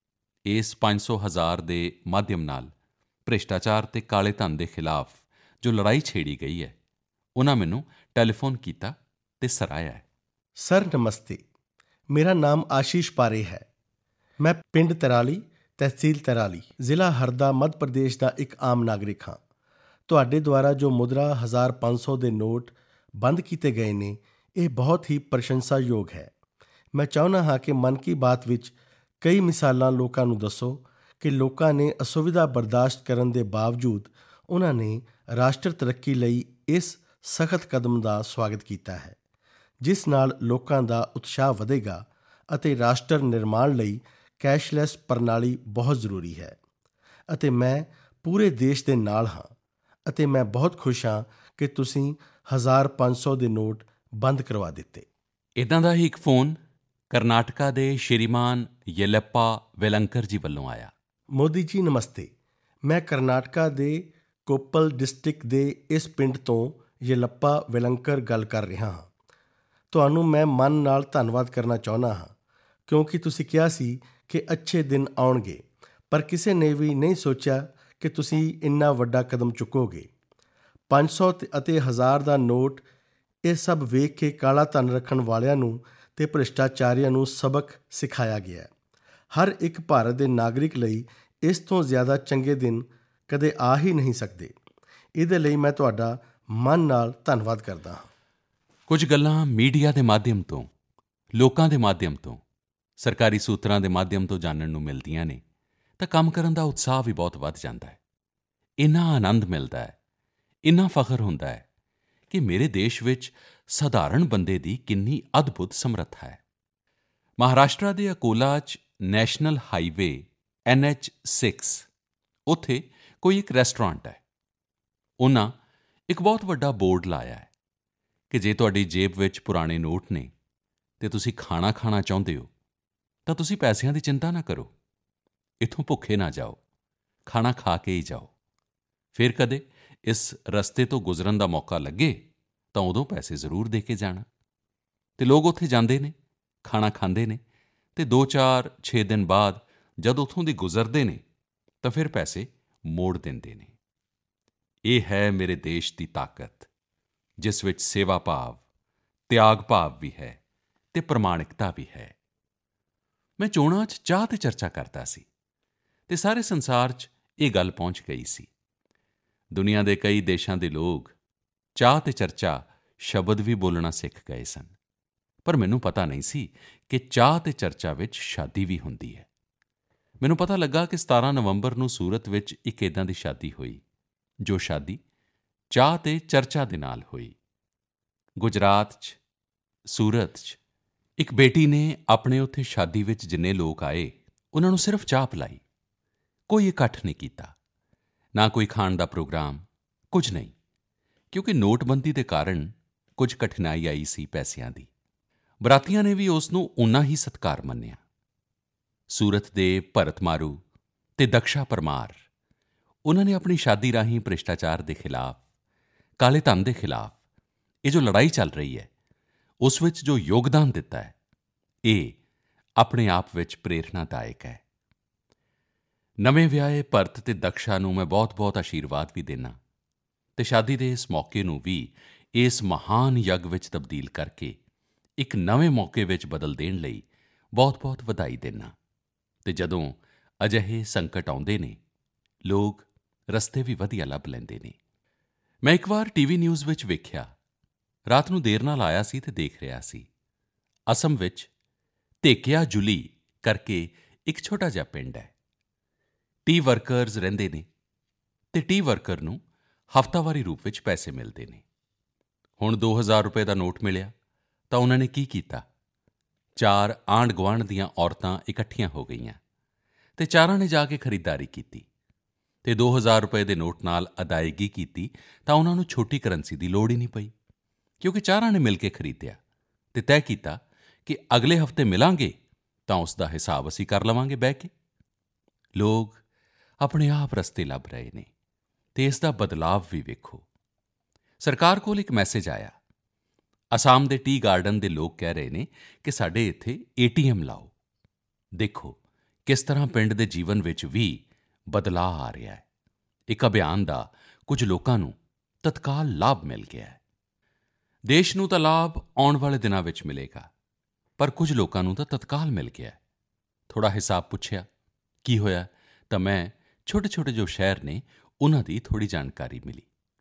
ਇਸ 500,000 ਦੇ ਮਾਧਿਅਮ ਨਾਲ ਭ੍ਰਿਸ਼ਟਾਚਾਰ ਅਤੇ ਕਾਲੇ ਧਨ ਦੇ ਖਿਲਾਫ ਜੋ ਲੜਾਈ ਛੇੜੀ ਗਈ ਹੈ, ਉਹਨਾਂ ਮੈਨੂੰ ਟੈਲੀਫੋਨ ਕੀਤਾ ਅਤੇ ਸਰਾਹਿਆ ਹੈ। ਸਰ ਨਮਸਤੇ, ਮੇਰਾ ਨਾਮ ਆਸ਼ੀਸ਼ ਪਾਰੇ ਹੈ। ਮੈਂ ਪਿੰਡ ਤਰਾਲੀ, ਤਹਿਸੀਲ ਤਰਾਲੀ, ਜ਼ਿਲ੍ਹਾ ਹਰਦਾ, ਮੱਧ ਪ੍ਰਦੇਸ਼ ਦਾ ਇੱਕ ਆਮ ਨਾਗਰਿਕ ਹਾਂ। ਤੁਹਾਡੇ ਦੁਆਰਾ ਜੋ ਮੁਦਰਾ 1500 ਦੇ ਨੋਟ ਬੰਦ ਕੀਤੇ ਗਏ ਨੇ, ਇਹ ਬਹੁਤ ਹੀ ਪ੍ਰਸ਼ੰਸਾਯੋਗ ਹੈ। ਮੈਂ ਚਾਹੁੰਦਾ ਹਾਂ ਕਿ ਮਨ ਕੀ ਬਾਤ ਵਿੱਚ ਕਈ ਮਿਸਾਲਾਂ ਲੋਕਾਂ ਨੂੰ ਦੱਸੋ ਕਿ ਲੋਕਾਂ ਨੇ ਅਸੁਵਿਧਾ ਬਰਦਾਸ਼ਤ ਕਰਨ ਦੇ ਬਾਵਜੂਦ ਉਹਨਾਂ ਨੇ ਰਾਸ਼ਟਰ ਤਰੱਕੀ ਲਈ ਇਸ ਸਖਤ ਕਦਮ ਦਾ ਸਵਾਗਤ ਕੀਤਾ ਹੈ, ਜਿਸ ਨਾਲ ਲੋਕਾਂ ਦਾ ਉਤਸ਼ਾਹ ਵਧੇਗਾ ਅਤੇ ਰਾਸ਼ਟਰ ਨਿਰਮਾਣ ਲਈ ਕੈਸ਼ਲੈਸ ਪ੍ਰਣਾਲੀ ਬਹੁਤ ਜ਼ਰੂਰੀ ਹੈ ਅਤੇ ਮੈਂ ਪੂਰੇ ਦੇਸ਼ ਦੇ ਨਾਲ ਹਾਂ ਅਤੇ ਮੈਂ ਬਹੁਤ ਖੁਸ਼ ਹਾਂ ਕਿ ਤੁਸੀਂ 1500 ਦੇ ਨੋਟ ਬੰਦ ਕਰਵਾ ਦਿੱਤੇ। ਇੱਦਾਂ ਦਾ ਹੀ ਇੱਕ ਫੋਨ ਕਰਨਾਟਕਾ ਦੇ ਸ਼੍ਰੀਮਾਨ ਯੇਲੱਪਾ ਵੇਲੰਕਰ ਜੀ ਵੱਲੋਂ ਆਇਆ। ਮੋਦੀ ਜੀ ਨਮਸਤੇ, ਮੈਂ ਕਰਨਾਟਕਾ ਦੇ ਕੋਪਲ ਡਿਸਟ੍ਰਿਕਟ ਦੇ ਇਸ ਪਿੰਡ ਤੋਂ ਯੇਲੱਪਾ ਵੇਲੰਕਰ ਗੱਲ ਕਰ ਰਿਹਾ ਹਾਂ। ਤੁਹਾਨੂੰ ਮੈਂ ਮਨ ਨਾਲ ਧੰਨਵਾਦ ਕਰਨਾ ਚਾਹੁੰਦਾ ਹਾਂ ਕਿਉਂਕਿ ਤੁਸੀਂ ਕਿਹਾ ਸੀ ਕਿ ਅੱਛੇ ਦਿਨ ਆਉਣਗੇ, ਪਰ ਕਿਸੇ ਨੇ ਵੀ ਨਹੀਂ ਸੋਚਿਆ ਕਿ ਤੁਸੀਂ ਇੰਨਾ ਵੱਡਾ ਕਦਮ ਚੁੱਕੋਗੇ। 500 ਅਤੇ 1000 ਦਾ ਨੋਟ, ਇਹ ਸਭ ਵੇਖ ਕੇ ਕਾਲਾ ਧਨ ਰੱਖਣ ਵਾਲਿਆਂ ਨੂੰ ਅਤੇ ਭ੍ਰਿਸ਼ਟਾਚਾਰੀਆਂ ਨੂੰ ਸਬਕ ਸਿਖਾਇਆ ਗਿਆ। ਹਰ ਇੱਕ ਭਾਰਤ ਦੇ ਨਾਗਰਿਕ ਲਈ ਇਸ ਤੋਂ ਜ਼ਿਆਦਾ ਚੰਗੇ ਦਿਨ ਕਦੇ ਆ ਹੀ ਨਹੀਂ ਸਕਦੇ। ਇਹਦੇ ਲਈ ਮੈਂ ਤੁਹਾਡਾ ਮਨ ਨਾਲ ਧੰਨਵਾਦ ਕਰਦਾ ਹਾਂ। ਕੁਝ ਗੱਲਾਂ ਮੀਡੀਆ ਦੇ ਮਾਧਿਅਮ ਤੋਂ, ਲੋਕਾਂ ਦੇ ਮਾਧਿਅਮ ਤੋਂ, ਸਰਕਾਰੀ ਸੂਤਰਾਂ ਦੇ ਮਾਧਿਅਮ ਤੋਂ ਜਾਣਨ ਨੂੰ ਮਿਲਦੀਆਂ ਨੇ ਤਾਂ ਕੰਮ ਕਰਨ ਦਾ ਉਤਸ਼ਾਹ ਵੀ ਬਹੁਤ ਵੱਧ ਜਾਂਦਾ ਹੈ। ਇੰਨਾ ਆਨੰਦ ਮਿਲਦਾ ਹੈ, ਇੰਨਾ ਫਖਰ ਹੁੰਦਾ ਹੈ ਕਿ ਮੇਰੇ ਦੇਸ਼ ਵਿੱਚ ਸਧਾਰਣ ਬੰਦੇ ਦੀ ਕਿੰਨੀ ਅਦਭੁਤ ਸਮਰੱਥਾ ਹੈ। ਮਹਾਰਾਸ਼ਟਰ ਦੇ ਅਕੋਲਾ 'ਚ ਨੈਸ਼ਨਲ ਹਾਈਵੇ NH6, ਉੱਥੇ ਕੋਈ ਇੱਕ ਰੈਸਟੋਰੈਂਟ ਹੈ। ਉਹਨਾਂ ਇੱਕ ਬਹੁਤ ਵੱਡਾ ਬੋਰਡ ਲਾਇਆ ਹੈ ਕਿ ਜੇ ਤੁਹਾਡੀ ਜੇਬ ਵਿੱਚ ਪੁਰਾਣੇ ਨੋਟ ਨੇ ਅਤੇ ਤੁਸੀਂ ਖਾਣਾ ਖਾਣਾ ਚਾਹੁੰਦੇ ਹੋ ਤਾਂ ਤੁਸੀਂ ਪੈਸਿਆਂ ਦੀ ਚਿੰਤਾ ਨਾ ਕਰੋ, ਇੱਥੋਂ ਭੁੱਖੇ ਨਾ ਜਾਓ, ਖਾਣਾ ਖਾ ਕੇ ਹੀ ਜਾਓ। ਫਿਰ ਕਦੇ ਇਸ ਰਸਤੇ ਤੋਂ ਗੁਜ਼ਰਨ ਦਾ ਮੌਕਾ ਲੱਗੇ ਤਾਂ ਉਦੋਂ ਪੈਸੇ ਜ਼ਰੂਰ ਦੇ ਕੇ ਜਾਣਾ। ਅਤੇ ਲੋਕ ਉੱਥੇ ਜਾਂਦੇ ਨੇ, ਖਾਣਾ ਖਾਂਦੇ ਨੇ ਅਤੇ 2-4-6 ਦਿਨ ਬਾਅਦ ਜਦ ਉੱਥੋਂ ਦੀ ਗੁਜ਼ਰਦੇ ਨੇ ਤਾਂ ਫਿਰ ਪੈਸੇ ਮੋੜ ਦਿੰਦੇ ਨੇ। ਇਹ ਹੈ ਮੇਰੇ ਦੇਸ਼ ਦੀ ਤਾਕਤ, ਜਿਸ ਵਿੱਚ ਸੇਵਾ ਭਾਵ, ਤਿਆਗ ਭਾਵ ਵੀ ਹੈ ਅਤੇ ਪ੍ਰਮਾਣਿਕਤਾ ਵੀ ਹੈ। ਮੈਂ ਚੋਣਾਂ 'ਚ ਚਾਹ 'ਤੇ ਚਰਚਾ ਕਰਦਾ ਸੀ ਅਤੇ ਸਾਰੇ ਸੰਸਾਰ 'ਚ ਇਹ ਗੱਲ ਪਹੁੰਚ ਗਈ ਸੀ। ਦੁਨੀਆ ਦੇ ਕਈ ਦੇਸ਼ਾਂ ਦੇ ਲੋਕ ਚਾਹ 'ਤੇ ਚਰਚਾ ਸ਼ਬਦ ਵੀ ਬੋਲਣਾ ਸਿੱਖ ਗਏ ਸਨ, ਪਰ ਮੈਨੂੰ ਪਤਾ ਨਹੀਂ ਸੀ ਕਿ ਚਾਹ 'ਤੇ ਚਰਚਾ ਵਿੱਚ ਸ਼ਾਦੀ ਵੀ ਹੁੰਦੀ ਹੈ। ਮੈਨੂੰ ਪਤਾ ਲੱਗਾ ਕਿ 17 ਨਵੰਬਰ ਨੂੰ ਸੂਰਤ ਵਿੱਚ ਇੱਕ ਇੱਦਾਂ ਦੀ ਸ਼ਾਦੀ ਹੋਈ, ਜੋ ਸ਼ਾਦੀ ਚਾਹ 'ਤੇ ਚਰਚਾ ਦੇ ਨਾਲ ਹੋਈ। ਗੁਜਰਾਤ 'ਚ, ਸੂਰਤ 'ਚ ਇੱਕ ਬੇਟੀ ਨੇ ਆਪਣੇ ਉੱਥੇ ਸ਼ਾਦੀ ਵਿੱਚ ਜਿੰਨੇ ਲੋਕ ਆਏ, ਉਹਨਾਂ ਨੂੰ ਸਿਰਫ ਚਾਹ ਪਿਲਾਈ। ਕੋਈ ਇਕੱਠ ਨਹੀਂ ਕੀਤਾ, ਨਾ ਕੋਈ ਖਾਣ ਦਾ ਪ੍ਰੋਗਰਾਮ, ਕੁਝ ਨਹੀਂ, ਕਿਉਂਕਿ ਨੋਟਬੰਦੀ ਦੇ ਕਾਰਨ ਕੁਝ ਕਠਿਨਾਈ ਆਈ ਸੀ ਪੈਸਿਆਂ ਦੀ। ਬਰਾਤੀਆਂ ਨੇ ਵੀ ਉਸ ਨੂੰ ਓਨਾ ਹੀ ਸਤਿਕਾਰ ਮੰਨਿਆ। ਸੂਰਤ ਦੇ ਭਰਤ ਮਾਰੂ ਅਤੇ ਦਕਸ਼ਾ ਪਰਮਾਰ, ਉਨ੍ਹਾਂ ਨੇ ਆਪਣੀ ਸ਼ਾਦੀ ਰਾਹੀਂ ਭ੍ਰਿਸ਼ਟਾਚਾਰ ਦੇ ਖਿਲਾਫ, ਕਾਲੇ ਧਨ ਦੇ ਖਿਲਾਫ ਇਹ ਜੋ ਲੜਾਈ ਚੱਲ ਰਹੀ ਹੈ, ਉਸ ਵਿੱਚ ਜੋ ਯੋਗਦਾਨ ਦਿੱਤਾ ਹੈ, ਇਹ ਆਪਣੇ ਆਪ ਵਿੱਚ ਪ੍ਰੇਰਨਾਦਾਇਕ ਹੈ। ਨਵੇਂ ਵਿਆਹੇ ਭਰਤ ਅਤੇ ਦਕਸ਼ਾ ਨੂੰ ਮੈਂ ਬਹੁਤ-ਬਹੁਤ ਆਸ਼ੀਰਵਾਦ ਵੀ ਦਿੰਦਾ ਅਤੇ ਸ਼ਾਦੀ ਦੇ ਇਸ ਮੌਕੇ ਨੂੰ ਵੀ ਇਸ ਮਹਾਨ ਯੱਗ ਵਿੱਚ ਤਬਦੀਲ ਕਰਕੇ ਇੱਕ ਨਵੇਂ ਮੌਕੇ ਵਿੱਚ ਬਦਲ ਦੇਣ ਲਈ ਬਹੁਤ-ਬਹੁਤ ਵਧਾਈ ਦਿੰਦਾ। ਅਤੇ ਜਦੋਂ ਅਜਿਹੇ ਸੰਕਟ ਆਉਂਦੇ ਨੇ, ਲੋਕ ਰਸਤੇ ਵੀ ਵਧੀਆ ਲੱਭ ਲੈਂਦੇ ਨੇ। ਮੈਂ ਇੱਕ ਵਾਰ ਟੀਵੀ ਨਿਊਜ਼ ਵਿੱਚ ਵੇਖਿਆ, ਰਾਤ ਨੂੰ ਦੇਰ ਨਾਲ ਆਇਆ ਸੀ ਅਤੇ ਦੇਖ ਰਿਹਾ ਸੀ। ਅਸਮ ਵਿੱਚ ਧੇਕਿਆਜੁਲੀ ਕਰਕੇ ਇੱਕ ਛੋਟਾ ਜਿਹਾ ਪਿੰਡ ਹੈ। ਟੀ ਵਰਕਰਜ਼ ਰਹਿੰਦੇ ਨੇ ਅਤੇ ਟੀ ਵਰਕਰ ਨੂੰ ਹਫ਼ਤਾਵਾਰੀ ਰੂਪ ਵਿੱਚ ਪੈਸੇ ਮਿਲਦੇ ਨੇ। ਹੁਣ 2000 ਰੁਪਏ ਦਾ ਨੋਟ ਮਿਲਿਆ ਤਾਂ ਉਹਨਾਂ ਨੇ ਕੀ ਕੀਤਾ, 4 ਆਂਢ-ਗੁਆਂਢ ਦੀਆਂ ਔਰਤਾਂ ਇਕੱਠੀਆਂ ਹੋ ਗਈਆਂ ਅਤੇ ਚਾਰਾਂ ਨੇ ਜਾ ਕੇ ਖਰੀਦਦਾਰੀ ਕੀਤੀ ਅਤੇ 2000 ਰੁਪਏ ਦੇ ਨੋਟ ਨਾਲ ਅਦਾਇਗੀ ਕੀਤੀ ਤਾਂ ਉਹਨਾਂ ਨੂੰ ਛੋਟੀ ਕਰੰਸੀ ਦੀ ਲੋੜ ਹੀ ਨਹੀਂ ਪਈ, ਕਿਉਂਕਿ ਚਾਰਾਂ ਨੇ ਮਿਲ ਕੇ ਖਰੀਦਿਆ ਅਤੇ ਤੈਅ ਕੀਤਾ ਕਿ ਅਗਲੇ ਹਫ਼ਤੇ ਮਿਲਾਂਗੇ ਤਾਂ ਉਸ ਦਾ ਹਿਸਾਬ ਅਸੀਂ ਕਰ ਲਵਾਂਗੇ ਬਹਿ ਕੇ। ਲੋਕ ਆਪਣੇ ਆਪ ਰਸਤੇ ਲੱਭ ਰਹੇ ਨੇ ਅਤੇ ਇਸ ਦਾ ਬਦਲਾਵ ਵੀ ਵੇਖੋ। ਸਰਕਾਰ ਕੋਲ ਇੱਕ ਮੈਸੇਜ ਆਇਆ, ਅਸਾਮ ਦੇ ਟੀ ਗਾਰਡਨ ਦੇ ਲੋਕ ਕਹਿ ਰਹੇ ਨੇ ਕਿ ਸਾਡੇ ਇੱਥੇ ਏਟੀਐਮ ਲਾਓ। ਦੇਖੋ ਕਿਸ ਤਰ੍ਹਾਂ ਪਿੰਡ ਦੇ ਜੀਵਨ ਵਿੱਚ ਵੀ ਬਦਲਾਅ ਆ ਰਿਹਾ ਹੈ। ਇੱਕ ਅਭਿਆਨ ਦਾ ਕੁਝ ਲੋਕਾਂ ਨੂੰ ਤਤਕਾਲ ਲਾਭ ਮਿਲ ਗਿਆ ਹੈ। ਦੇਸ਼ ਨੂੰ ਤਾਂ ਲਾਭ ਆਉਣ ਵਾਲੇ ਦਿਨਾਂ ਵਿੱਚ ਮਿਲੇਗਾ, ਪਰ ਕੁਝ ਲੋਕਾਂ ਨੂੰ ਤਾਂ ਤਤਕਾਲ ਮਿਲ ਗਿਆ। ਥੋੜ੍ਹਾ ਹਿਸਾਬ ਪੁੱਛਿਆ, ਕੀ ਹੋਇਆ, ਤਾਂ ਮੈਂ ਛੋਟੇ-ਛੋਟੇ ਜੋ ਸ਼ਹਿਰ ਨੇ ਉਹਨਾਂ ਦੀ ਥੋੜ੍ਹੀ ਜਾਣਕਾਰੀ ਮਿਲੀ।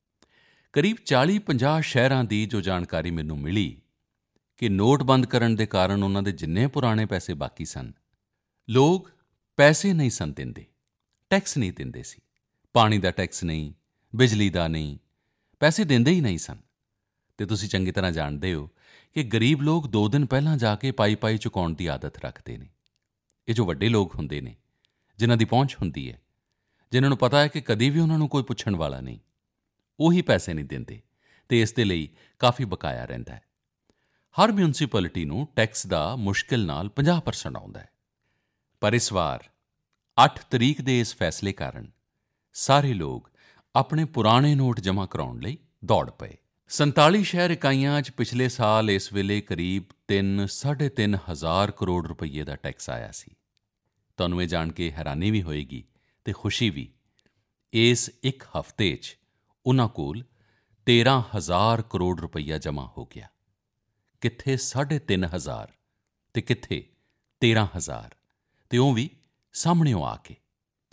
ਕਰੀਬ 40-50 ਸ਼ਹਿਰਾਂ ਦੀ ਜੋ ਜਾਣਕਾਰੀ ਮੈਨੂੰ ਮਿਲੀ ਕਿ ਨੋਟ ਬੰਦ ਕਰਨ ਦੇ ਕਾਰਨ ਉਹਨਾਂ ਦੇ ਜਿੰਨੇ ਪੁਰਾਣੇ ਪੈਸੇ ਬਾਕੀ ਸਨ, ਲੋਕ ਪੈਸੇ ਨਹੀਂ ਸਨ ਦਿੰਦੇ, ਟੈਕਸ ਨਹੀਂ ਦਿੰਦੇ ਸੀ। ਪਾਣੀ ਦਾ ਟੈਕਸ ਨਹੀਂ, ਬਿਜਲੀ ਦਾ ਨਹੀਂ, ਪੈਸੇ ਦਿੰਦੇ ਹੀ ਨਹੀਂ ਸਨ। ਅਤੇ ਤੁਸੀਂ ਚੰਗੀ ਤਰ੍ਹਾਂ ਜਾਣਦੇ ਹੋ ਕਿ ਗਰੀਬ ਲੋਕ 2 ਦਿਨ ਪਹਿਲਾਂ ਜਾ ਕੇ ਪਾਈ ਚੁਕਾਉਣ ਦੀ ਆਦਤ ਰੱਖਦੇ ਨੇ। ਇਹ ਜੋ ਵੱਡੇ ਲੋਕ ਹੁੰਦੇ ਨੇ, ਜਿਨ੍ਹਾਂ ਦੀ ਪਹੁੰਚ ਹੁੰਦੀ ਹੈ, ਜਿਨ੍ਹਾਂ ਨੂੰ ਪਤਾ ਹੈ ਕਿ ਕਦੀ ਵੀ ਉਹਨਾਂ ਨੂੰ ਕੋਈ ਪੁੱਛਣ ਵਾਲਾ ਨਹੀਂ, ਉਹੀ ਪੈਸੇ ਨਹੀਂ ਦਿੰਦੇ ਅਤੇ ਇਸ ਦੇ ਲਈ ਕਾਫੀ ਬਕਾਇਆ ਰਹਿੰਦਾ ਹੈ। ਹਰ ਮਿਊਨਿਸਪੈਲਿਟੀ ਨੂੰ ਟੈਕਸ ਦਾ ਮੁਸ਼ਕਿਲ ਨਾਲ 50% ਆਉਂਦਾ ਹੈ, ਪਰ ਇਸ ਵਾਰ 8 ਤਰੀਕ ਦੇ ਇਸ ਫੈਸਲੇ ਕਾਰਨ ਸਾਰੇ ਲੋਕ ਆਪਣੇ ਪੁਰਾਣੇ ਨੋਟ ਜਮ੍ਹਾਂ ਕਰਾਉਣ ਲਈ ਦੌੜ ਪਏ। 47 ਸ਼ਹਿਰ ਇਕਾਈਆਂ 'ਚ ਪਿਛਲੇ ਸਾਲ ਇਸ ਵੇਲੇ ਕਰੀਬ 3-3.5 ਹਜ਼ਾਰ ਕਰੋੜ ਰੁਪਈਏ ਦਾ ਟੈਕਸ ਆਇਆ ਸੀ। ਤੁਹਾਨੂੰ ਇਹ ਜਾਣ ਕੇ ਹੈਰਾਨੀ ਵੀ ਹੋਏਗੀ ਅਤੇ ਖੁਸ਼ੀ ਵੀ, ਇਸ ਇੱਕ ਹਫ਼ਤੇ 'ਚ ਉਨ੍ਹਾਂ ਕੋਲ 13,000 ਕਰੋੜ ਰੁਪਈਆ ਜਮ੍ਹਾਂ ਹੋ ਗਿਆ। ਕਿੱਥੇ 3,500 ਅਤੇ ਕਿੱਥੇ 13,000, ਅਤੇ ਉਹ ਵੀ ਸਾਹਮਣਿਓਂ ਆ ਕੇ।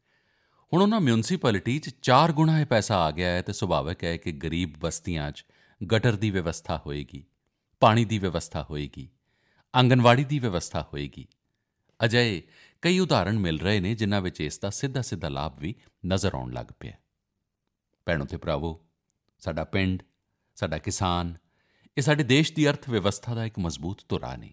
ਹੁਣ ਉਹਨਾਂ ਮਿਊਨਿਸਪੈਲਿਟੀ 'ਚ 4 ਗੁਣਾ ਇਹ ਪੈਸਾ ਆ ਗਿਆ ਹੈ ਅਤੇ ਸੁਭਾਵਿਕ ਹੈ ਕਿ ਗਰੀਬ ਬਸਤੀਆਂ 'ਚ ਗਟਰ ਦੀ ਵਿਵਸਥਾ ਹੋਏਗੀ, ਪਾਣੀ ਦੀ ਵਿਵਸਥਾ ਹੋਏਗੀ, ਆਂਗਨਵਾੜੀ ਦੀ ਵਿਵਸਥਾ ਹੋਏਗੀ। ਅਜਿਹੇ ਕਈ ਉਦਾਹਰਣ ਮਿਲ ਰਹੇ ਨੇ ਜਿਨ੍ਹਾਂ ਵਿੱਚ ਇਸ ਦਾ ਸਿੱਧਾ ਲਾਭ ਵੀ ਨਜ਼ਰ ਆਉਣ ਲੱਗ ਪਿਆ। ਭੈਣੋ ਅਤੇ ਭਰਾਵੋ, ਸਾਡਾ ਪਿੰਡ, ਸਾਡਾ ਕਿਸਾਨ, ਇਹ ਸਾਡੇ ਦੇਸ਼ ਦੀ ਅਰਥ ਵਿਵਸਥਾ ਦਾ ਇੱਕ ਮਜ਼ਬੂਤ ਧੁਰਾ ਨੇ।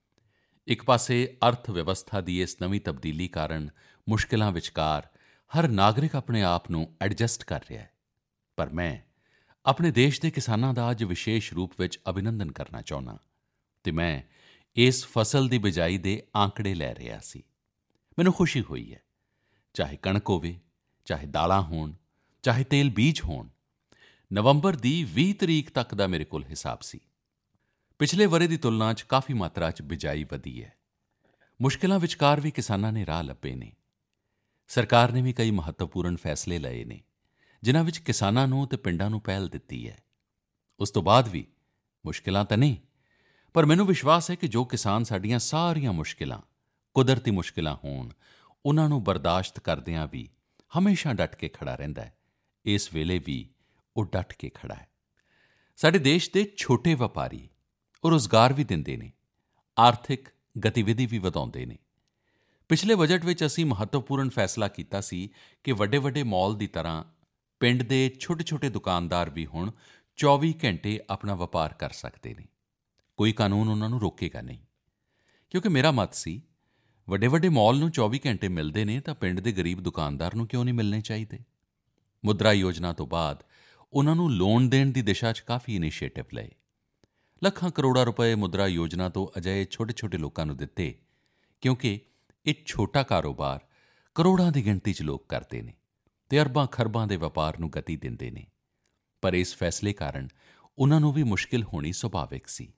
ਇੱਕ ਪਾਸੇ ਅਰਥ ਵਿਵਸਥਾ ਦੀ ਇਸ ਨਵੀਂ ਤਬਦੀਲੀ ਕਾਰਨ ਮੁਸ਼ਕਿਲਾਂ ਵਿਚਕਾਰ ਹਰ ਨਾਗਰਿਕ ਆਪਣੇ ਆਪ ਨੂੰ ਐਡਜਸਟ ਕਰ ਰਿਹਾ ਹੈ, ਪਰ ਮੈਂ ਆਪਣੇ ਦੇਸ਼ ਦੇ ਕਿਸਾਨਾਂ ਦਾ ਅੱਜ ਵਿਸ਼ੇਸ਼ ਰੂਪ ਵਿੱਚ ਅਭਿਨੰਦਨ ਕਰਨਾ ਚਾਹੁੰਦਾ ਅਤੇ ਮੈਂ ਇਸ ਫਸਲ ਦੀ ਬਿਜਾਈ ਦੇ ਆંકੜੇ ਲੈ ਰਿਹਾ ਸੀ। ਮੈਨੂੰ ਖੁਸ਼ੀ ਹੋਈ ਹੈ, ਚਾਹੇ ਕਣਕ ਹੋਵੇ, ਚਾਹੇ ਦਾਲਾਂ ਹੋਣ, ਚਾਹੇ ਤੇਲ ਬੀਜ ਹੋਣ। ਨਵੰਬਰ ਦੀ 20 ਤਰੀਕ ਤੱਕ ਦਾ ਮੇਰੇ ਕੋਲ ਹਿਸਾਬ ਸੀ। ਪਿਛਲੇ ਵਰ੍ਹੇ ਦੀ ਤੁਲਨਾ 'ਚ ਕਾਫੀ ਮਾਤਰਾ 'ਚ ਬਿਜਾਈ ਵਧੀ ਹੈ। ਮੁਸ਼ਕਿਲਾਂ ਵਿਚਕਾਰ ਵੀ ਕਿਸਾਨਾਂ ਨੇ ਰਾਹ ਲੱਭੇ ਨੇ। ਸਰਕਾਰ ਨੇ ਵੀ ਕਈ ਮਹੱਤਵਪੂਰਨ ਫੈਸਲੇ ਲਏ ਨੇ, ਜਿਨ੍ਹਾਂ ਵਿੱਚ ਕਿਸਾਨਾਂ ਨੂੰ ਅਤੇ ਪਿੰਡਾਂ ਨੂੰ ਪਹਿਲ ਦਿੱਤੀ ਹੈ। ਉਸ ਤੋਂ ਬਾਅਦ ਵੀ ਮੁਸ਼ਕਿਲਾਂ ਤਾਂ ਨਹੀਂ, ਪਰ ਮੈਨੂੰ ਵਿਸ਼ਵਾਸ ਹੈ ਕਿ ਜੋ ਕਿਸਾਨ ਸਾਡੀਆਂ ਸਾਰੀਆਂ ਮੁਸ਼ਕਿਲਾਂ, ਕੁਦਰਤੀ ਮੁਸ਼ਕਿਲਾਂ ਹੋਣ, ਉਹਨਾਂ ਨੂੰ ਬਰਦਾਸ਼ਤ ਕਰਦਿਆਂ ਵੀ ਹਮੇਸ਼ਾ ਡਟ ਕੇ ਖੜ੍ਹਾ ਰਹਿੰਦਾ ਹੈ, ਇਸ ਵੇਲੇ ਵੀ ਉਹ ਡਟ ਕੇ ਖੜ੍ਹਾ ਹੈ। ਸਾਡੇ ਦੇਸ਼ ਦੇ ਛੋਟੇ ਵਪਾਰੀ ਉਹ ਰੁਜ਼ਗਾਰ ਵੀ ਦਿੰਦੇ ਨੇ, ਆਰਥਿਕ ਗਤੀਵਿਧੀ ਵੀ ਵਧਾਉਂਦੇ ਨੇ। ਪਿਛਲੇ ਬਜਟ ਵਿੱਚ ਅਸੀਂ ਮਹੱਤਵਪੂਰਨ ਫੈਸਲਾ ਕੀਤਾ ਸੀ ਕਿ ਵੱਡੇ ਮਾਲ ਦੀ ਤਰ੍ਹਾਂ ਪਿੰਡ ਦੇ ਛੋਟੇ ਦੁਕਾਨਦਾਰ ਵੀ ਹੁਣ 24 ਘੰਟੇ ਆਪਣਾ ਵਪਾਰ ਕਰ ਸਕਦੇ ਨੇ। ਕੋਈ ਕਾਨੂੰਨ ਉਹਨਾਂ ਨੂੰ ਰੋਕੇਗਾ ਨਹੀਂ, ਕਿਉਂਕਿ ਮੇਰਾ ਮਤ ਸੀ ਵੱਡੇ ਮਾਲ ਨੂੰ 24 ਘੰਟੇ ਮਿਲਦੇ ਨੇ ਤਾਂ ਪਿੰਡ ਦੇ ਗਰੀਬ ਦੁਕਾਨਦਾਰ ਨੂੰ ਕਿਉਂ ਨਹੀਂ ਮਿਲਣੇ ਚਾਹੀਦੇ। ਮੁਦਰਾ ਯੋਜਨਾ ਤੋਂ ਬਾਅਦ ਉਹਨਾਂ ਨੂੰ ਲੋਨ ਦੇਣ ਦੀ ਦਿਸ਼ਾ 'ਚ ਕਾਫੀ ਇਨੀਸ਼ੀਏਟਿਵ ਲਏ। ਲੱਖਾਂ ਕਰੋੜਾਂ ਰੁਪਏ ਮੁਦਰਾ ਯੋਜਨਾ ਤੋਂ ਅਜਿਹੇ ਛੋਟੇ ਲੋਕਾਂ ਨੂੰ ਦਿੱਤੇ, ਕਿਉਂਕਿ ਇਹ ਛੋਟਾ ਕਾਰੋਬਾਰ ਕਰੋੜਾਂ ਦੀ ਗਿਣਤੀ 'ਚ ਲੋਕ ਕਰਦੇ ਨੇ ਅਤੇ ਅਰਬਾਂ ਖਰਬਾਂ ਦੇ ਵਪਾਰ ਨੂੰ ਗਤੀ ਦਿੰਦੇ ਨੇ। ਪਰ ਇਸ ਫੈਸਲੇ ਕਾਰਨ ਉਨ੍ਹਾਂ ਨੂੰ ਵੀ ਮੁਸ਼ਕਿਲ ਹੋਣੀ ਸੁਭਾਵਿਕ ਸੀ।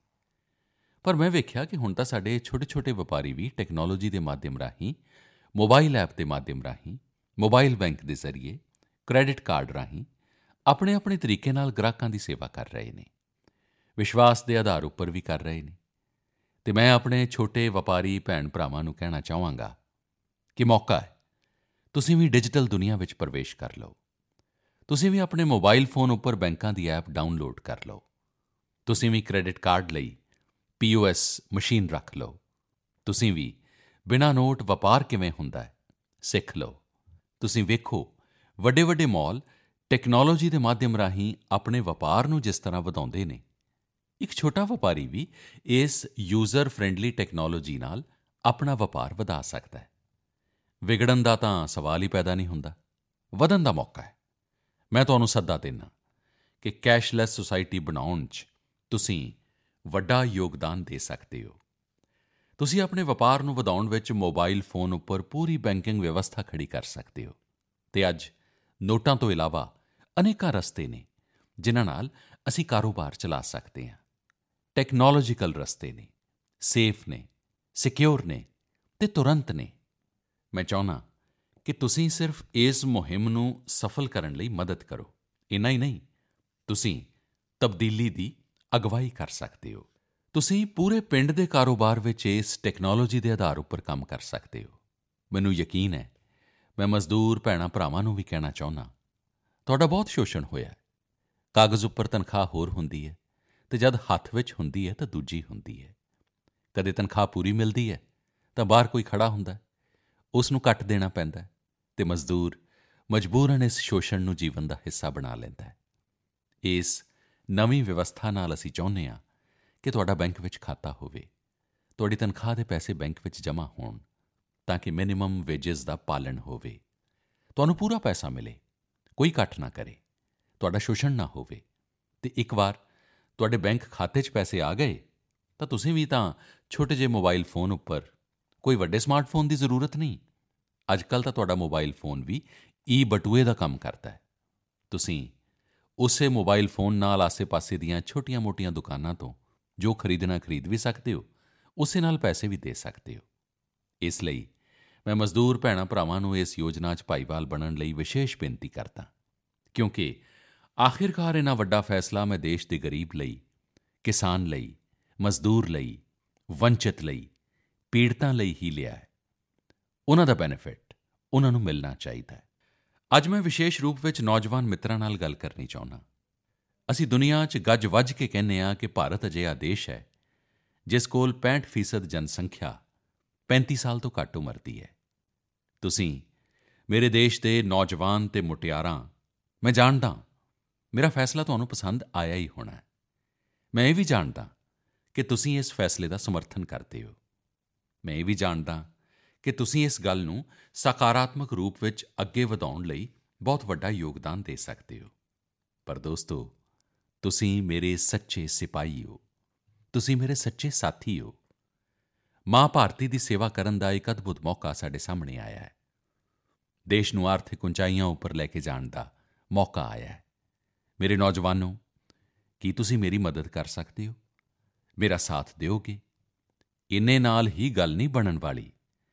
ਪਰ ਮੈਂ ਵੇਖਿਆ ਕਿ ਹੁਣ ਤਾਂ ਸਾਡੇ ਛੋਟੇ-ਛੋਟੇ ਵਪਾਰੀ ਵੀ ਟੈਕਨੋਲੋਜੀ ਦੇ ਮਾਧਿਅਮ ਰਾਹੀਂ, ਮੋਬਾਈਲ ਐਪ ਦੇ ਮਾਧਿਅਮ ਰਾਹੀਂ, ਮੋਬਾਈਲ ਬੈਂਕ ਦੇ ਜ਼ਰੀਏ, ਕ੍ਰੈਡਿਟ ਕਾਰਡ ਰਾਹੀਂ ਆਪਣੇ-ਆਪਣੇ ਤਰੀਕੇ ਨਾਲ ਗ੍ਰਾਹਕਾਂ ਦੀ ਸੇਵਾ ਕਰ ਰਹੇ ਨੇ। ਵਿਸ਼ਵਾਸ ਦੇ ਆਧਾਰ ਉੱਪਰ ਵੀ ਕਰ ਰਹੇ ਨੇ। ਅਤੇ ਮੈਂ ਆਪਣੇ ਛੋਟੇ ਵਪਾਰੀ ਭੈਣ-ਭਰਾਵਾਂ ਨੂੰ ਕਹਿਣਾ ਚਾਹਾਂਗਾ ਕਿ ਮੌਕਾ ਹੈ, ਤੁਸੀਂ ਵੀ ਡਿਜੀਟਲ ਦੁਨੀਆ ਵਿੱਚ ਪ੍ਰਵੇਸ਼ ਕਰ ਲਓ। ਤੁਸੀਂ ਵੀ ਆਪਣੇ ਮੋਬਾਈਲ ਫੋਨ ਉੱਪਰ ਬੈਂਕਾਂ ਦੀ ਐਪ ਡਾਊਨਲੋਡ ਕਰ ਲਓ। ਤੁਸੀਂ ਵੀ ਕ੍ਰੈਡਿਟ ਕਾਰਡ ਲਈ POS ਮਸ਼ੀਨ ਰੱਖ ਲਓ। ਤੁਸੀਂ ਵੀ ਬਿਨਾਂ ਨੋਟ ਵਪਾਰ ਕਿਵੇਂ ਹੁੰਦਾ ਹੈ ਸਿੱਖ ਲਓ। ਤੁਸੀਂ ਵੇਖੋ ਵੱਡੇ-ਵੱਡੇ ਮਾਲ ਟੈਕਨੋਲੋਜੀ ਦੇ ਮਾਧਿਅਮ ਰਾਹੀਂ ਆਪਣੇ ਵਪਾਰ ਨੂੰ ਜਿਸ ਤਰ੍ਹਾਂ ਵਧਾਉਂਦੇ ਨੇ, ਇੱਕ ਛੋਟਾ ਵਪਾਰੀ ਵੀ ਇਸ ਯੂਜ਼ਰ ਫ੍ਰੈਂਡਲੀ ਟੈਕਨੋਲੋਜੀ ਨਾਲ ਆਪਣਾ ਵਪਾਰ ਵਧਾ ਸਕਦਾ ਹੈ। ਵਿਗੜਨ ਦਾ ਤਾਂ ਸਵਾਲ ਹੀ ਪੈਦਾ ਨਹੀਂ ਹੁੰਦਾ, ਵਧਣ ਦਾ ਮੌਕਾ ਹੈ। ਮੈਂ ਤੁਹਾਨੂੰ ਸੱਦਾ ਦਿੰਦਾ ਕਿ ਕੈਸ਼ਲੈਸ ਸੁਸਾਇਟੀ ਬਣਾਉਣ 'ਚ ਤੁਸੀਂ ਵੱਡਾ ਯੋਗਦਾਨ ਦੇ ਸਕਦੇ ਹੋ। ਤੁਸੀਂ ਆਪਣੇ ਵਪਾਰ ਨੂੰ ਵਧਾਉਣ ਵਿੱਚ ਮੋਬਾਈਲ ਫੋਨ ਉੱਪਰ ਪੂਰੀ ਬੈਂਕਿੰਗ ਵਿਵਸਥਾ ਖੜੀ ਕਰ ਸਕਦੇ ਹੋ ਅਤੇ ਅੱਜ ਨੋਟਾਂ ਤੋਂ ਇਲਾਵਾ ਅਨੇਕਾਂ ਰਸਤੇ ਨੇ ਜਿਨ੍ਹਾਂ ਨਾਲ ਅਸੀਂ ਕਾਰੋਬਾਰ ਚਲਾ ਸਕਦੇ ਹਾਂ। ਟੈਕਨੋਲੋਜੀਕਲ ਰਸਤੇ ਨੇ, ਸੇਫ ਨੇ, ਸਿਕਿਉਰ ਨੇ ਅਤੇ ਤੁਰੰਤ ਨੇ। ਮੈਂ ਚਾਹੁੰਦਾ ਕਿ ਤੁਸੀਂ ਸਿਰਫ ਇਸ ਮੁਹਿੰਮ ਨੂੰ ਸਫਲ ਕਰਨ ਲਈ ਮਦਦ ਕਰੋ। ਇੰਨਾ ਹੀ ਨਹੀਂ, ਤੁਸੀਂ ਤਬਦੀਲੀ ਦੀ ਅਗਵਾਈ ਕਰ ਸਕਦੇ ਹੋ। ਤੁਸੀਂ ਪੂਰੇ ਪਿੰਡ ਦੇ ਕਾਰੋਬਾਰ ਵਿੱਚ ਇਸ ਟੈਕਨੋਲੋਜੀ ਦੇ ਆਧਾਰ ਉੱਪਰ ਕੰਮ ਕਰ ਸਕਦੇ ਹੋ। ਮੈਨੂੰ ਯਕੀਨ ਹੈ, ਮੈਂ ਮਜ਼ਦੂਰ ਭੈਣਾਂ-ਭਰਾਵਾਂ ਨੂੰ ਵੀ ਕਹਿਣਾ ਚਾਹੁੰਦਾ, ਤੁਹਾਡਾ ਬਹੁਤ ਸ਼ੋਸ਼ਣ ਹੋਇਆ। ਕਾਗਜ਼ ਉੱਪਰ ਤਨਖਾਹ ਹੋਰ ਹੁੰਦੀ ਹੈ ਅਤੇ ਜਦ ਹੱਥ ਵਿੱਚ ਹੁੰਦੀ ਹੈ ਤਾਂ ਦੂਜੀ ਹੁੰਦੀ ਹੈ। ਕਦੇ ਤਨਖਾਹ ਪੂਰੀ ਮਿਲਦੀ ਹੈ ਤਾਂ ਬਾਹਰ ਕੋਈ ਖੜ੍ਹਾ ਹੁੰਦਾ, ਉਸ ਨੂੰ ਕੱਟ ਦੇਣਾ ਪੈਂਦਾ ਅਤੇ ਮਜ਼ਦੂਰ ਮਜਬੂਰਨ ਇਸ ਸ਼ੋਸ਼ਣ ਨੂੰ ਜੀਵਨ ਦਾ ਹਿੱਸਾ ਬਣਾ ਲੈਂਦਾ ਹੈ। ਇਸ ਨਵੀਂ ਵਿਵਸਥਾ ਨਾਲ ਅਸੀਂ ਚਾਹੁੰਦੇ ਹਾਂ ਕਿ ਤੁਹਾਡਾ ਬੈਂਕ ਵਿੱਚ ਖਾਤਾ ਹੋਵੇ, ਤੁਹਾਡੀ ਤਨਖਾਹ ਦੇ ਪੈਸੇ ਬੈਂਕ ਵਿੱਚ ਜਮ੍ਹਾਂ ਹੋਣ ਤਾਂ ਕਿ ਮਿਨੀਮਮ ਵੇਜਿਸ ਦਾ ਪਾਲਣ ਹੋਵੇ, ਤੁਹਾਨੂੰ ਪੂਰਾ ਪੈਸਾ ਮਿਲੇ, ਕੋਈ ਕੱਟ ਨਾ ਕਰੇ, ਤੁਹਾਡਾ ਸ਼ੋਸ਼ਣ ਨਾ ਹੋਵੇ। ਅਤੇ ਇੱਕ ਵਾਰ ਤੁਹਾਡੇ ਬੈਂਕ ਖਾਤੇ 'ਚ ਪੈਸੇ ਆ ਗਏ ਤਾਂ ਤੁਸੀਂ ਵੀ ਤਾਂ ਛੋਟੇ ਜਿਹੇ ਮੋਬਾਈਲ ਫੋਨ ਉੱਪਰ, ਕੋਈ ਵੱਡੇ ਸਮਾਰਟਫੋਨ ਦੀ ਜ਼ਰੂਰਤ ਨਹੀਂ, ਅੱਜ ਕੱਲ੍ਹ ਤਾਂ ਤੁਹਾਡਾ ਮੋਬਾਈਲ ਫੋਨ ਵੀ ਬਟੂਏ ਦਾ ਕੰਮ ਕਰਦਾ ਹੈ। ਤੁਸੀਂ ਉਸੇ ਮੋਬਾਈਲ ਫੋਨ ਨਾਲ ਆਸੇ-ਪਾਸੇ ਦੀਆਂ ਛੋਟੀਆਂ-ਮੋਟੀਆਂ ਦੁਕਾਨਾਂ ਤੋਂ ਜੋ ਖਰੀਦਣਾ ਖਰੀਦ ਵੀ ਸਕਦੇ ਹੋ, ਉਸੇ ਨਾਲ ਪੈਸੇ ਵੀ ਦੇ ਸਕਦੇ ਹੋ। ਇਸ ਲਈ ਮੈਂ ਮਜ਼ਦੂਰ ਭੈਣਾਂ-ਭਰਾਵਾਂ ਨੂੰ ਇਸ ਯੋਜਨਾ 'ਚ ਭਾਈਵਾਲ ਬਣਨ ਲਈ ਵਿਸ਼ੇਸ਼ ਬੇਨਤੀ ਕਰਦਾ, ਕਿਉਂਕਿ ਆਖਿਰਕਾਰ ਇੰਨਾ ਵੱਡਾ ਫੈਸਲਾ ਮੈਂ ਦੇਸ਼ ਦੇ ਗਰੀਬ ਲਈ, ਕਿਸਾਨ ਲਈ, ਮਜ਼ਦੂਰ ਲਈ, ਵੰਚਿਤ ਲਈ, ਪੀੜਤਾਂ ਲਈ ਹੀ ਲਿਆ ਹੈ। ਉਹਨਾਂ ਦਾ ਬੈਨੀਫਿਟ ਉਹਨਾਂ ਨੂੰ ਮਿਲਣਾ ਚਾਹੀਦਾ ਹੈ। ਅੱਜ ਮੈਂ ਵਿਸ਼ੇਸ਼ ਰੂਪ ਵਿੱਚ ਨੌਜਵਾਨ ਮਿੱਤਰਾਂ ਨਾਲ ਗੱਲ ਕਰਨੀ ਚਾਹੁੰਦਾ। ਅਸੀਂ ਦੁਨੀਆ 'ਚ ਗੱਜ-ਵੱਜ ਕੇ ਕਹਿੰਦੇ ਹਾਂ ਕਿ ਭਾਰਤ ਅਜਿਹਾ ਦੇਸ਼ ਹੈ ਜਿਸ ਕੋਲ 65% ਜਨਸੰਖਿਆ 35 ਸਾਲ ਤੋਂ ਘੱਟ ਉਮਰ ਦੀ ਹੈ। ਤੁਸੀਂ ਮੇਰੇ ਦੇਸ਼ ਦੇ ਨੌਜਵਾਨ ਅਤੇ ਮੁਟਿਆਰਾਂ, ਮੈਂ ਜਾਣਦਾ ਮੇਰਾ ਫੈਸਲਾ ਤੁਹਾਨੂੰ ਪਸੰਦ ਆਇਆ ਹੀ ਹੋਣਾ। ਮੈਂ ਇਹ ਵੀ ਜਾਣਦਾ ਕਿ ਤੁਸੀਂ ਇਸ ਫੈਸਲੇ ਦਾ ਸਮਰਥਨ ਕਰਦੇ ਹੋ। ਮੈਂ ਇਹ ਵੀ ਜਾਣਦਾ ਕਿ ਤੁਸੀਂ ਇਸ ਗੱਲ ਨੂੰ ਸਕਾਰਾਤਮਕ ਰੂਪ ਵਿੱਚ ਅੱਗੇ ਵਧਾਉਣ ਲਈ ਬਹੁਤ ਵੱਡਾ ਯੋਗਦਾਨ ਦੇ ਸਕਦੇ ਹੋ। ਪਰ ਦੋਸਤੋ, ਤੁਸੀਂ ਮੇਰੇ ਸੱਚੇ ਸਿਪਾਹੀ ਹੋ, ਤੁਸੀਂ ਮੇਰੇ ਸੱਚੇ ਸਾਥੀ ਹੋ। ਮਾਂ ਭਾਰਤੀ ਦੀ ਸੇਵਾ ਕਰਨ ਦਾ ਇੱਕ ਅਦਭੁਤ ਮੌਕਾ ਸਾਡੇ ਸਾਹਮਣੇ ਆਇਆ ਹੈ। ਦੇਸ਼ ਨੂੰ ਆਰਥਿਕ ਉਚਾਈਆਂ ਉੱਪਰ ਲੈ ਕੇ ਜਾਣ ਦਾ ਮੌਕਾ ਆਇਆ ਹੈ। ਮੇਰੇ ਨੌਜਵਾਨੋ, ਕੀ ਤੁਸੀਂ ਮੇਰੀ ਮਦਦ ਕਰ ਸਕਦੇ ਹੋ? ਮੇਰਾ ਸਾਥ ਦਿਓਗੇ? ਇੰਨੇ ਨਾਲ ਹੀ ਗੱਲ ਨਹੀਂ ਬਣਨ ਵਾਲੀ।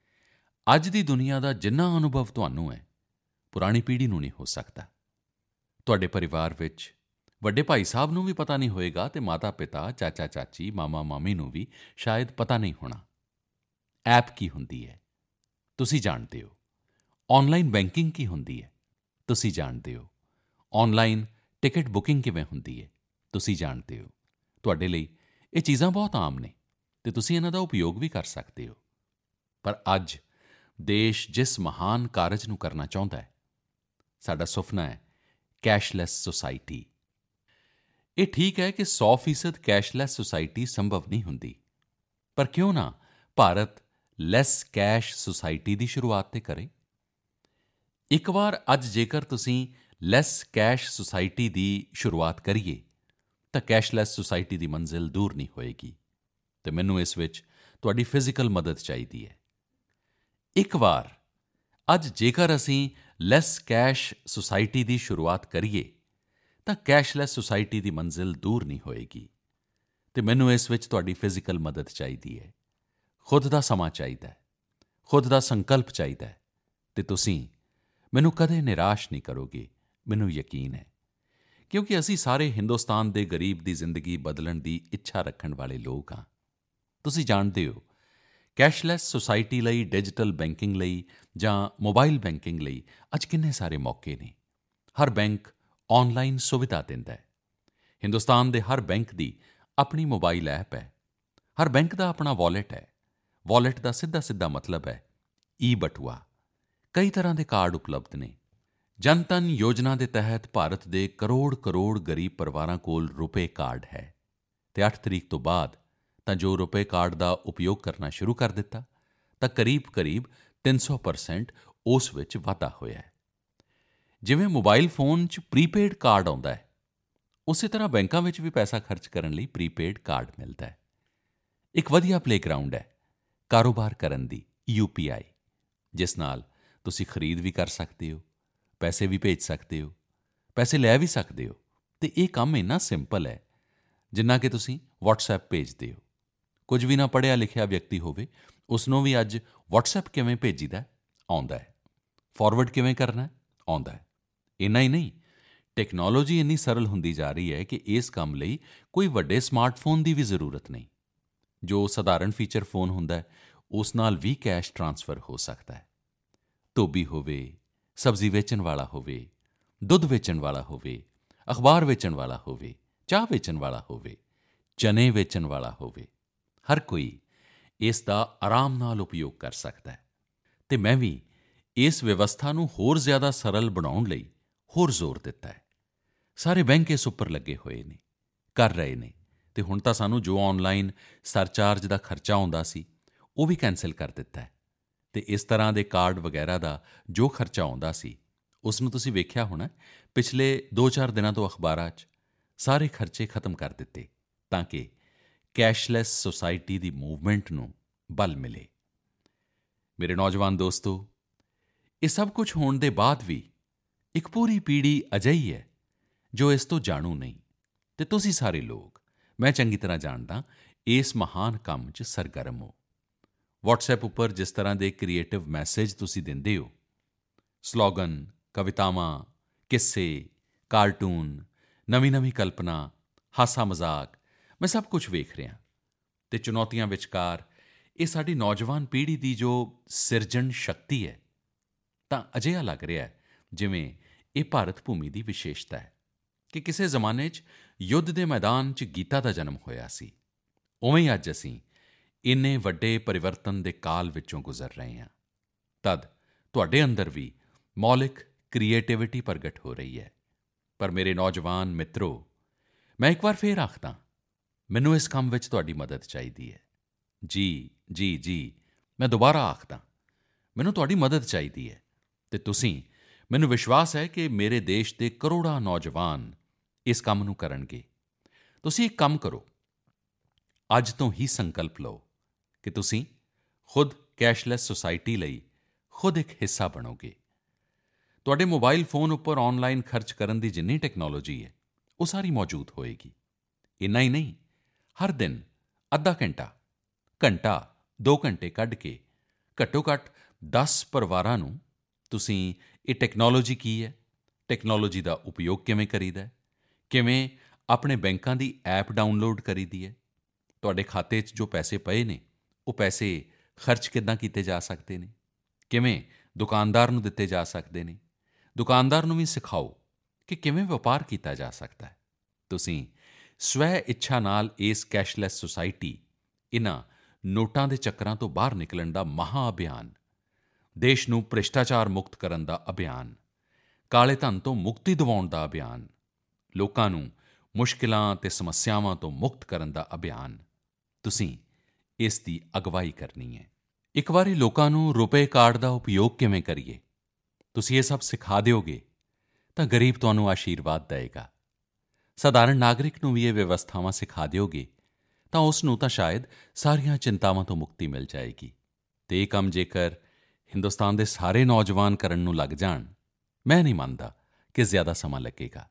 ਅੱਜ ਦੀ ਦੁਨੀਆ ਦਾ ਜਿੰਨਾ ਅਨੁਭਵ ਤੁਹਾਨੂੰ ਹੈ, ਪੁਰਾਣੀ ਪੀੜ੍ਹੀ ਨੂੰ ਨਹੀਂ ਹੋ ਸਕਦਾ। ਤੁਹਾਡੇ ਪਰਿਵਾਰ ਵਿੱਚ ਵੱਡੇ ਭਾਈ ਸਾਹਿਬ ਨੂੰ ਵੀ ਪਤਾ ਨਹੀਂ ਹੋਏਗਾ ਅਤੇ ਮਾਤਾ-ਪਿਤਾ, ਚਾਚਾ-ਚਾਚੀ, ਮਾਮਾ-ਮਾਮੀ ਨੂੰ ਵੀ ਸ਼ਾਇਦ ਪਤਾ ਨਹੀਂ ਹੋਣਾ। ਐਪ ਕੀ ਹੁੰਦੀ ਹੈ ਤੁਸੀਂ ਜਾਣਦੇ ਹੋ। ਔਨਲਾਈਨ ਬੈਂਕਿੰਗ ਕੀ ਹੁੰਦੀ ਹੈ ਤੁਸੀਂ ਜਾਣਦੇ ਹੋ। ਔਨਲਾਈਨ ਟਿਕਟ ਬੁਕਿੰਗ ਕਿਵੇਂ ਹੁੰਦੀ ਹੈ ਤੁਸੀਂ ਜਾਣਦੇ ਹੋ। ਤੁਹਾਡੇ ਲਈ ਇਹ ਚੀਜ਼ਾਂ ਬਹੁਤ ਆਮ ਨੇ ਅਤੇ ਤੁਸੀਂ ਇਹਨਾਂ ਦਾ ਉਪਯੋਗ ਵੀ ਕਰ ਸਕਦੇ ਹੋ। ਪਰ ਅੱਜ ਦੇਸ਼ ਜਿਸ ਮਹਾਨ ਕਾਰਜ ਨੂੰ ਕਰਨਾ ਚਾਹੁੰਦਾ ਹੈ, ਸਾਡਾ ਸੁਪਨਾ ਹੈ ਕੈਸ਼ਲੈਸ ਸੁਸਾਇਟੀ। ਇਹ ਠੀਕ ਹੈ ਕਿ 100% ਕੈਸ਼ਲੈਸ ਸੁਸਾਇਟੀ ਸੰਭਵ ਨਹੀਂ ਹੁੰਦੀ, ਪਰ ਕਿਉਂ ਨਾ ਭਾਰਤ ਲੈਸ ਕੈਸ਼ ਸੁਸਾਇਟੀ ਦੀ ਸ਼ੁਰੂਆਤ ਤੇ ਕਰੇ। ਇੱਕ ਵਾਰ ਅੱਜ ਜੇਕਰ ਤੁਸੀਂ ਲੈਸ ਕੈਸ਼ ਸੁਸਾਇਟੀ ਦੀ ਸ਼ੁਰੂਆਤ ਕਰੀਏ ਤਾਂ ਕੈਸ਼ਲੈਸ ਸੁਸਾਇਟੀ ਦੀ ਮੰਜ਼ਿਲ ਦੂਰ ਨਹੀਂ ਹੋਏਗੀ ਅਤੇ ਮੈਨੂੰ ਇਸ ਵਿੱਚ ਤੁਹਾਡੀ ਫਿਜ਼ੀਕਲ ਮਦਦ ਚਾਹੀਦੀ ਹੈ। ਇੱਕ ਵਾਰ ਅੱਜ ਜੇਕਰ ਅਸੀਂ ਲੈਸ ਕੈਸ਼ ਸੁਸਾਇਟੀ ਦੀ ਸ਼ੁਰੂਆਤ ਕਰੀਏ ਤਾਂ ਕੈਸ਼ਲੈਸ ਸੁਸਾਇਟੀ ਦੀ ਮੰਜ਼ਿਲ ਦੂਰ ਨਹੀਂ ਹੋਏਗੀ ਅਤੇ ਮੈਨੂੰ ਇਸ ਵਿੱਚ ਤੁਹਾਡੀ ਫਿਜ਼ੀਕਲ ਮਦਦ ਚਾਹੀਦੀ ਹੈ, ਖੁਦ ਦਾ ਸਮਾਂ ਚਾਹੀਦਾ ਹੈ, ਖੁਦ ਦਾ ਸੰਕਲਪ ਚਾਹੀਦਾ ਹੈ ਅਤੇ ਤੁਸੀਂ ਮੈਨੂੰ ਕਦੇ ਨਿਰਾਸ਼ ਨਹੀਂ ਕਰੋਗੇ, ਮੈਨੂੰ ਯਕੀਨ ਹੈ। ਕਿਉਂਕਿ ਅਸੀਂ ਸਾਰੇ ਹਿੰਦੁਸਤਾਨ ਦੇ ਗਰੀਬ ਦੀ ਜ਼ਿੰਦਗੀ ਬਦਲਣ ਦੀ ਇੱਛਾ ਰੱਖਣ ਵਾਲੇ ਲੋਕ ਹਾਂ। ਤੁਸੀਂ ਜਾਣਦੇ ਹੋ, ਕੈਸ਼ਲੈਸ ਸੁਸਾਇਟੀ ਲਈ, ਡਿਜੀਟਲ ਬੈਂਕਿੰਗ ਲਈ ਜਾਂ ਮੋਬਾਈਲ ਬੈਂਕਿੰਗ ਲਈ ਅੱਜ ਕਿੰਨੇ ਸਾਰੇ ਮੌਕੇ ਨੇ। ਹਰ ਬੈਂਕ ਔਨਲਾਈਨ ਸੁਵਿਧਾ ਦਿੰਦਾ ਹੈ। ਹਿੰਦੁਸਤਾਨ ਦੇ ਹਰ ਬੈਂਕ ਦੀ ਆਪਣੀ ਮੋਬਾਈਲ ਐਪ ਹੈ। ਹਰ ਬੈਂਕ ਦਾ ਆਪਣਾ ਵਾਲਟ ਹੈ। ਵਾਲਟ ਦਾ ਸਿੱਧਾ ਮਤਲਬ ਹੈ ਈ-ਬਟੂਆ। ਕਈ ਤਰ੍ਹਾਂ ਦੇ ਕਾਰਡ ਉਪਲਬਧ ਨੇ। ਜਨ ਧਨ ਯੋਜਨਾ ਦੇ ਤਹਿਤ ਭਾਰਤ ਦੇ ਕਰੋੜ ਗਰੀਬ ਪਰਿਵਾਰਾਂ ਕੋਲ ਰੁਪੇ ਕਾਰਡ ਹੈ ਅਤੇ 8 ਤਰੀਕ ਤੋਂ ਬਾਅਦ ਤਾਂ ਜੋ ਰੁਪੇ ਕਾਰਡ ਦਾ ਉਪਯੋਗ ਕਰਨਾ ਸ਼ੁਰੂ ਕਰ ਦਿੱਤਾ ਤਾਂ ਕਰੀਬ 300% ਉਸ ਵਿੱਚ ਵਾਧਾ ਹੋਇਆ ਹੈ। ਜਿਵੇਂ ਮੋਬਾਈਲ ਫੋਨ 'ਚ ਪ੍ਰੀਪੇਡ ਕਾਰਡ ਆਉਂਦਾ ਹੈ, ਉਸੇ ਤਰ੍ਹਾਂ ਬੈਂਕਾਂ ਵਿੱਚ ਵੀ ਪੈਸਾ ਖਰਚ ਕਰਨ ਲਈ ਪ੍ਰੀਪੇਡ ਕਾਰਡ ਮਿਲਦਾ ਹੈ। ਇੱਕ ਵਧੀਆ ਪਲੇਗਰਾਊਂਡ ਹੈ ਕਾਰੋਬਾਰ ਕਰਨ ਦੀ, UPI, ਜਿਸ ਨਾਲ ਤੁਸੀਂ ਖਰੀਦ ਵੀ ਕਰ ਸਕਦੇ ਹੋ, ਪੈਸੇ ਵੀ ਭੇਜ ਸਕਦੇ ਹੋ, ਪੈਸੇ ਲੈ ਵੀ ਸਕਦੇ ਹੋ ਅਤੇ ਇਹ ਕੰਮ ਇੰਨਾ ਸਿੰਪਲ ਹੈ ਜਿੰਨਾ ਕਿ ਤੁਸੀਂ WhatsApp ਭੇਜਦੇ ਹੋ। ਕੁਝ ਵੀ ਨਾ ਪੜ੍ਹਿਆ ਲਿਖਿਆ ਵਿਅਕਤੀ ਹੋਵੇ, ਉਸ ਨੂੰ ਵੀ ਅੱਜ WhatsApp ਕਿਵੇਂ ਭੇਜੀਦਾ ਆਉਂਦਾ ਹੈ, ਫਾਰਵਰਡ ਕਿਵੇਂ ਕਰਨਾ ਆਉਂਦਾ ਹੈ। ਇੰਨਾ ਹੀ ਨਹੀਂ, ਟੈਕਨੋਲੋਜੀ ਇੰਨੀ ਸਰਲ ਹੁੰਦੀ ਜਾ ਰਹੀ ਹੈ ਕਿ ਇਸ ਕੰਮ ਲਈ ਕੋਈ ਵੱਡੇ ਸਮਾਰਟਫੋਨ ਦੀ ਵੀ ਜ਼ਰੂਰਤ ਨਹੀਂ। ਜੋ ਸਧਾਰਨ ਫੀਚਰ ਫੋਨ ਹੁੰਦਾ ਹੈ, ਉਸ ਨਾਲ ਵੀ ਕੈਸ਼ ਟ੍ਰਾਂਸਫਰ ਹੋ ਸਕਦਾ ਹੈ। ਧੋਬੀ ਹੋਵੇ, ਸਬਜ਼ੀ ਵੇਚਣ ਵਾਲਾ ਹੋਵੇ, ਦੁੱਧ ਵੇਚਣ ਵਾਲਾ ਹੋਵੇ, ਅਖਬਾਰ ਵੇਚਣ ਵਾਲਾ ਹੋਵੇ, ਚਾਹ ਵੇਚਣ ਵਾਲਾ ਹੋਵੇ, ਚਨੇ ਵੇਚਣ ਵਾਲਾ ਹੋਵੇ, ਹਰ ਕੋਈ ਇਸ ਦਾ ਆਰਾਮ ਨਾਲ ਉਪਯੋਗ ਕਰ ਸਕਦਾ ਹੈ। ਅਤੇ ਮੈਂ ਵੀ ਇਸ ਵਿਵਸਥਾ ਨੂੰ ਹੋਰ ਜ਼ਿਆਦਾ ਸਰਲ ਬਣਾਉਣ ਲਈ ਹੋਰ ਜ਼ੋਰ ਦਿੱਤਾ ਹੈ। ਸਾਰੇ ਬੈਂਕ ਇਸ ਉੱਪਰ ਲੱਗੇ ਹੋਏ ਨੇ, ਕਰ ਰਹੇ ਨੇ ਅਤੇ ਹੁਣ ਤਾਂ ਸਾਨੂੰ ਜੋ ਔਨਲਾਈਨ ਸਰਚਾਰਜ ਦਾ ਖਰਚਾ ਆਉਂਦਾ ਸੀ, ਉਹ ਵੀ ਕੈਂਸਲ ਕਰ ਦਿੱਤਾ ਹੈ ਅਤੇ ਇਸ ਤਰ੍ਹਾਂ ਦੇ ਕਾਰਡ ਵਗੈਰਾ ਦਾ ਜੋ ਖਰਚਾ ਆਉਂਦਾ ਸੀ, ਉਸ ਨੂੰ ਤੁਸੀਂ ਵੇਖਿਆ ਹੋਣਾ, ਪਿਛਲੇ 2-4 ਦਿਨਾਂ ਤੋਂ ਅਖਬਾਰਾਂ 'ਚ ਸਾਰੇ ਖਰਚੇ ਖਤਮ ਕਰ ਦਿੱਤੇ ਤਾਂ ਕਿ ਕੈਸ਼ਲੈਸ ਸੁਸਾਇਟੀ ਦੀ ਮੂਵਮੈਂਟ ਨੂੰ ਬਲ ਮਿਲੇ। ਮੇਰੇ ਨੌਜਵਾਨ ਦੋਸਤੋ, ਇਹ ਸਭ ਕੁਝ ਹੋਣ ਦੇ ਬਾਅਦ ਵੀ ਇੱਕ ਪੂਰੀ ਪੀੜ੍ਹੀ ਅਜਿਹੀ ਹੈ ਜੋ ਇਸ ਤੋਂ ਜਾਣੂ ਨਹੀਂ ਅਤੇ ਤੁਸੀਂ ਸਾਰੇ ਲੋਕ, ਮੈਂ ਚੰਗੀ ਤਰ੍ਹਾਂ ਜਾਣਦਾ, ਇਸ ਮਹਾਨ ਕੰਮ 'ਚ ਸਰਗਰਮ ਹੋ। WhatsApp ਉੱਪਰ ਜਿਸ ਤਰ੍ਹਾਂ ਦੇ ਕ੍ਰੀਏਟਿਵ ਮੈਸੇਜ ਤੁਸੀਂ ਦਿੰਦੇ ਹੋ, ਸਲੋਗਨ, ਕਵਿਤਾਵਾਂ, ਕਿੱਸੇ, ਕਾਰਟੂਨ, ਨਵੀਂ ਕਲਪਨਾ, ਹਾਸਾ ਮਜ਼ਾਕ, ਮੈਂ ਸਭ ਕੁਝ ਵੇਖ ਰਿਹਾ ਅਤੇ ਚੁਣੌਤੀਆਂ ਵਿਚਕਾਰ ਇਹ ਸਾਡੀ ਨੌਜਵਾਨ ਪੀੜ੍ਹੀ ਦੀ ਜੋ ਸਿਰਜਣ ਸ਼ਕਤੀ ਹੈ, ਤਾਂ ਅਜਿਹਾ ਲੱਗ ਰਿਹਾ ਜਿਵੇਂ ਇਹ ਭਾਰਤ ਭੂਮੀ ਦੀ ਵਿਸ਼ੇਸ਼ਤਾ ਹੈ ਕਿ ਕਿਸੇ ਜ਼ਮਾਨੇ 'ਚ ਯੁੱਧ ਦੇ ਮੈਦਾਨ 'ਚ ਗੀਤਾ ਦਾ ਜਨਮ ਹੋਇਆ ਸੀ, ਉਵੇਂ ਹੀ ਅੱਜ ਅਸੀਂ ਇੰਨੇ ਵੱਡੇ ਪਰਿਵਰਤਨ ਦੇ ਕਾਲ ਵਿੱਚੋਂ ਗੁਜ਼ਰ ਰਹੇ ਹਾਂ। ਤਦ ਤੁਹਾਡੇ ਅੰਦਰ ਵੀ ਮੌਲਿਕ ਕ੍ਰੀਏਟੀਵਿਟੀ ਪ੍ਰਗਟ ਹੋ ਰਹੀ ਹੈ। ਪਰ ਮੇਰੇ ਨੌਜਵਾਨ ਮਿੱਤਰੋ, ਮੈਂ ਇੱਕ ਵਾਰ ਫੇਰ ਆਖਦਾ, ਮੈਨੂੰ ਇਸ ਕੰਮ ਵਿੱਚ ਤੁਹਾਡੀ ਮਦਦ ਚਾਹੀਦੀ ਹੈ। ਜੀ, ਮੈਂ ਦੁਬਾਰਾ ਆਖਦਾ, ਮੈਨੂੰ ਤੁਹਾਡੀ ਮਦਦ ਚਾਹੀਦੀ ਹੈ ਅਤੇ ਤੁਸੀਂ, ਮੈਨੂੰ ਵਿਸ਼ਵਾਸ ਹੈ ਕਿ ਮੇਰੇ ਦੇਸ਼ ਦੇ ਕਰੋੜਾਂ ਨੌਜਵਾਨ ਇਸ ਕੰਮ ਨੂੰ ਕਰਨਗੇ। ਤੁਸੀਂ ਇੱਕ ਕੰਮ ਕਰੋ, ਅੱਜ ਤੋਂ ਹੀ ਸੰਕਲਪ ਲਓ ਕਿ ਤੁਸੀਂ ਖੁਦ ਕੈਸ਼ਲੈਸ ਸੁਸਾਇਟੀ ਲਈ ਖੁਦ ਇੱਕ ਹਿੱਸਾ ਬਣੋਗੇ। ਤੁਹਾਡੇ ਮੋਬਾਈਲ ਫੋਨ ਉੱਪਰ ਔਨਲਾਈਨ ਖਰਚ ਕਰਨ ਦੀ ਜਿੰਨੀ ਟੈਕਨੋਲੋਜੀ ਹੈ, ਉਹ ਸਾਰੀ ਮੌਜੂਦ ਹੋਏਗੀ। ਇੰਨਾ ਹੀ ਨਹੀਂ, ਹਰ ਦਿਨ ਅੱਧਾ ਘੰਟਾ 2 ਘੰਟੇ ਕੱਢ ਕੇ ਘੱਟੋ ਘੱਟ 10 ਪਰਿਵਾਰਾਂ ਨੂੰ ਤੁਸੀਂ ਇਹ ਟੈਕਨੋਲੋਜੀ ਕੀ ਹੈ, ਟੈਕਨੋਲੋਜੀ ਦਾ ਉਪਯੋਗ ਕਿਵੇਂ ਕਰੀਦਾ, ਕਿਵੇਂ ਆਪਣੇ ਬੈਂਕਾਂ ਦੀ ਐਪ ਡਾਊਨਲੋਡ ਕਰੀਦੀ ਹੈ, ਤੁਹਾਡੇ ਖਾਤੇ 'ਚ ਜੋ ਪੈਸੇ ਪਏ ਨੇ, ਉਹ ਪੈਸੇ ਖਰਚ ਕਿੱਦਾਂ ਕੀਤੇ ਜਾ ਸਕਦੇ ਨੇ, ਕਿਵੇਂ ਦੁਕਾਨਦਾਰ ਨੂੰ ਦਿੱਤੇ ਜਾ ਸਕਦੇ ਨੇ, ਦੁਕਾਨਦਾਰ ਨੂੰ ਵੀ ਸਿਖਾਓ ਕਿ ਕਿਵੇਂ ਵਪਾਰ ਕੀਤਾ ਜਾ ਸਕਦਾ ਹੈ। ਤੁਸੀਂ ਸਵੈ ਇੱਛਾ ਨਾਲ ਇਸ ਕੈਸ਼ਲੈਸ ਸੁਸਾਇਟੀ, ਇਨ੍ਹਾਂ ਨੋਟਾਂ ਦੇ ਚੱਕਰਾਂ ਤੋਂ ਬਾਹਰ ਨਿਕਲਣ ਦਾ ਮਹਾਂ ਅਭਿਆਨ, ਦੇਸ਼ ਨੂੰ ਭ੍ਰਿਸ਼ਟਾਚਾਰ ਮੁਕਤ ਕਰਨ ਦਾ ਅਭਿਆਨ, ਕਾਲੇ ਧਨ ਤੋਂ ਮੁਕਤੀ ਦਿਵਾਉਣ ਦਾ ਅਭਿਆਨ, ਲੋਕਾਂ ਨੂੰ ਮੁਸ਼ਕਿਲਾਂ ਅਤੇ ਸਮੱਸਿਆਵਾਂ ਤੋਂ ਮੁਕਤ ਕਰਨ ਦਾ ਅਭਿਆਨ, ਤੁਸੀਂ ਇਸ ਦੀ ਅਗਵਾਈ ਕਰਨੀ ਹੈ। ਇੱਕ ਵਾਰੀ ਲੋਕਾਂ ਨੂੰ ਰੁਪੇ ਕਾਰਡ ਦਾ ਉਪਯੋਗ ਕਿਵੇਂ ਕਰੀਏ, ਤੁਸੀਂ ਇਹ ਸਭ ਸਿਖਾ ਦਿਓਗੇ ਤਾਂ ਗਰੀਬ ਤੁਹਾਨੂੰ ਆਸ਼ੀਰਵਾਦ ਦੇਵੇਗਾ। ਸਧਾਰਨ ਨਾਗਰਿਕ ਨੂੰ ਵੀ ਇਹ ਵਿਵਸਥਾਵਾਂ ਸਿਖਾ ਦਿਓਗੇ ਤਾਂ ਉਸ ਨੂੰ ਤਾਂ ਸ਼ਾਇਦ ਸਾਰੀਆਂ ਚਿੰਤਾਵਾਂ ਤੋਂ ਮੁਕਤੀ ਮਿਲ ਜਾਏਗੀ। ਅਤੇ ਇਹ ਕੰਮ ਜੇਕਰ ਹਿੰਦੁਸਤਾਨ ਦੇ ਸਾਰੇ ਨੌਜਵਾਨ ਕਰਨ ਨੂੰ ਲੱਗ ਜਾਣ, ਮੈਂ ਨਹੀਂ ਮੰਨਦਾ ਕਿ ਜ਼ਿਆਦਾ ਸਮਾਂ ਲੱਗੇਗਾ।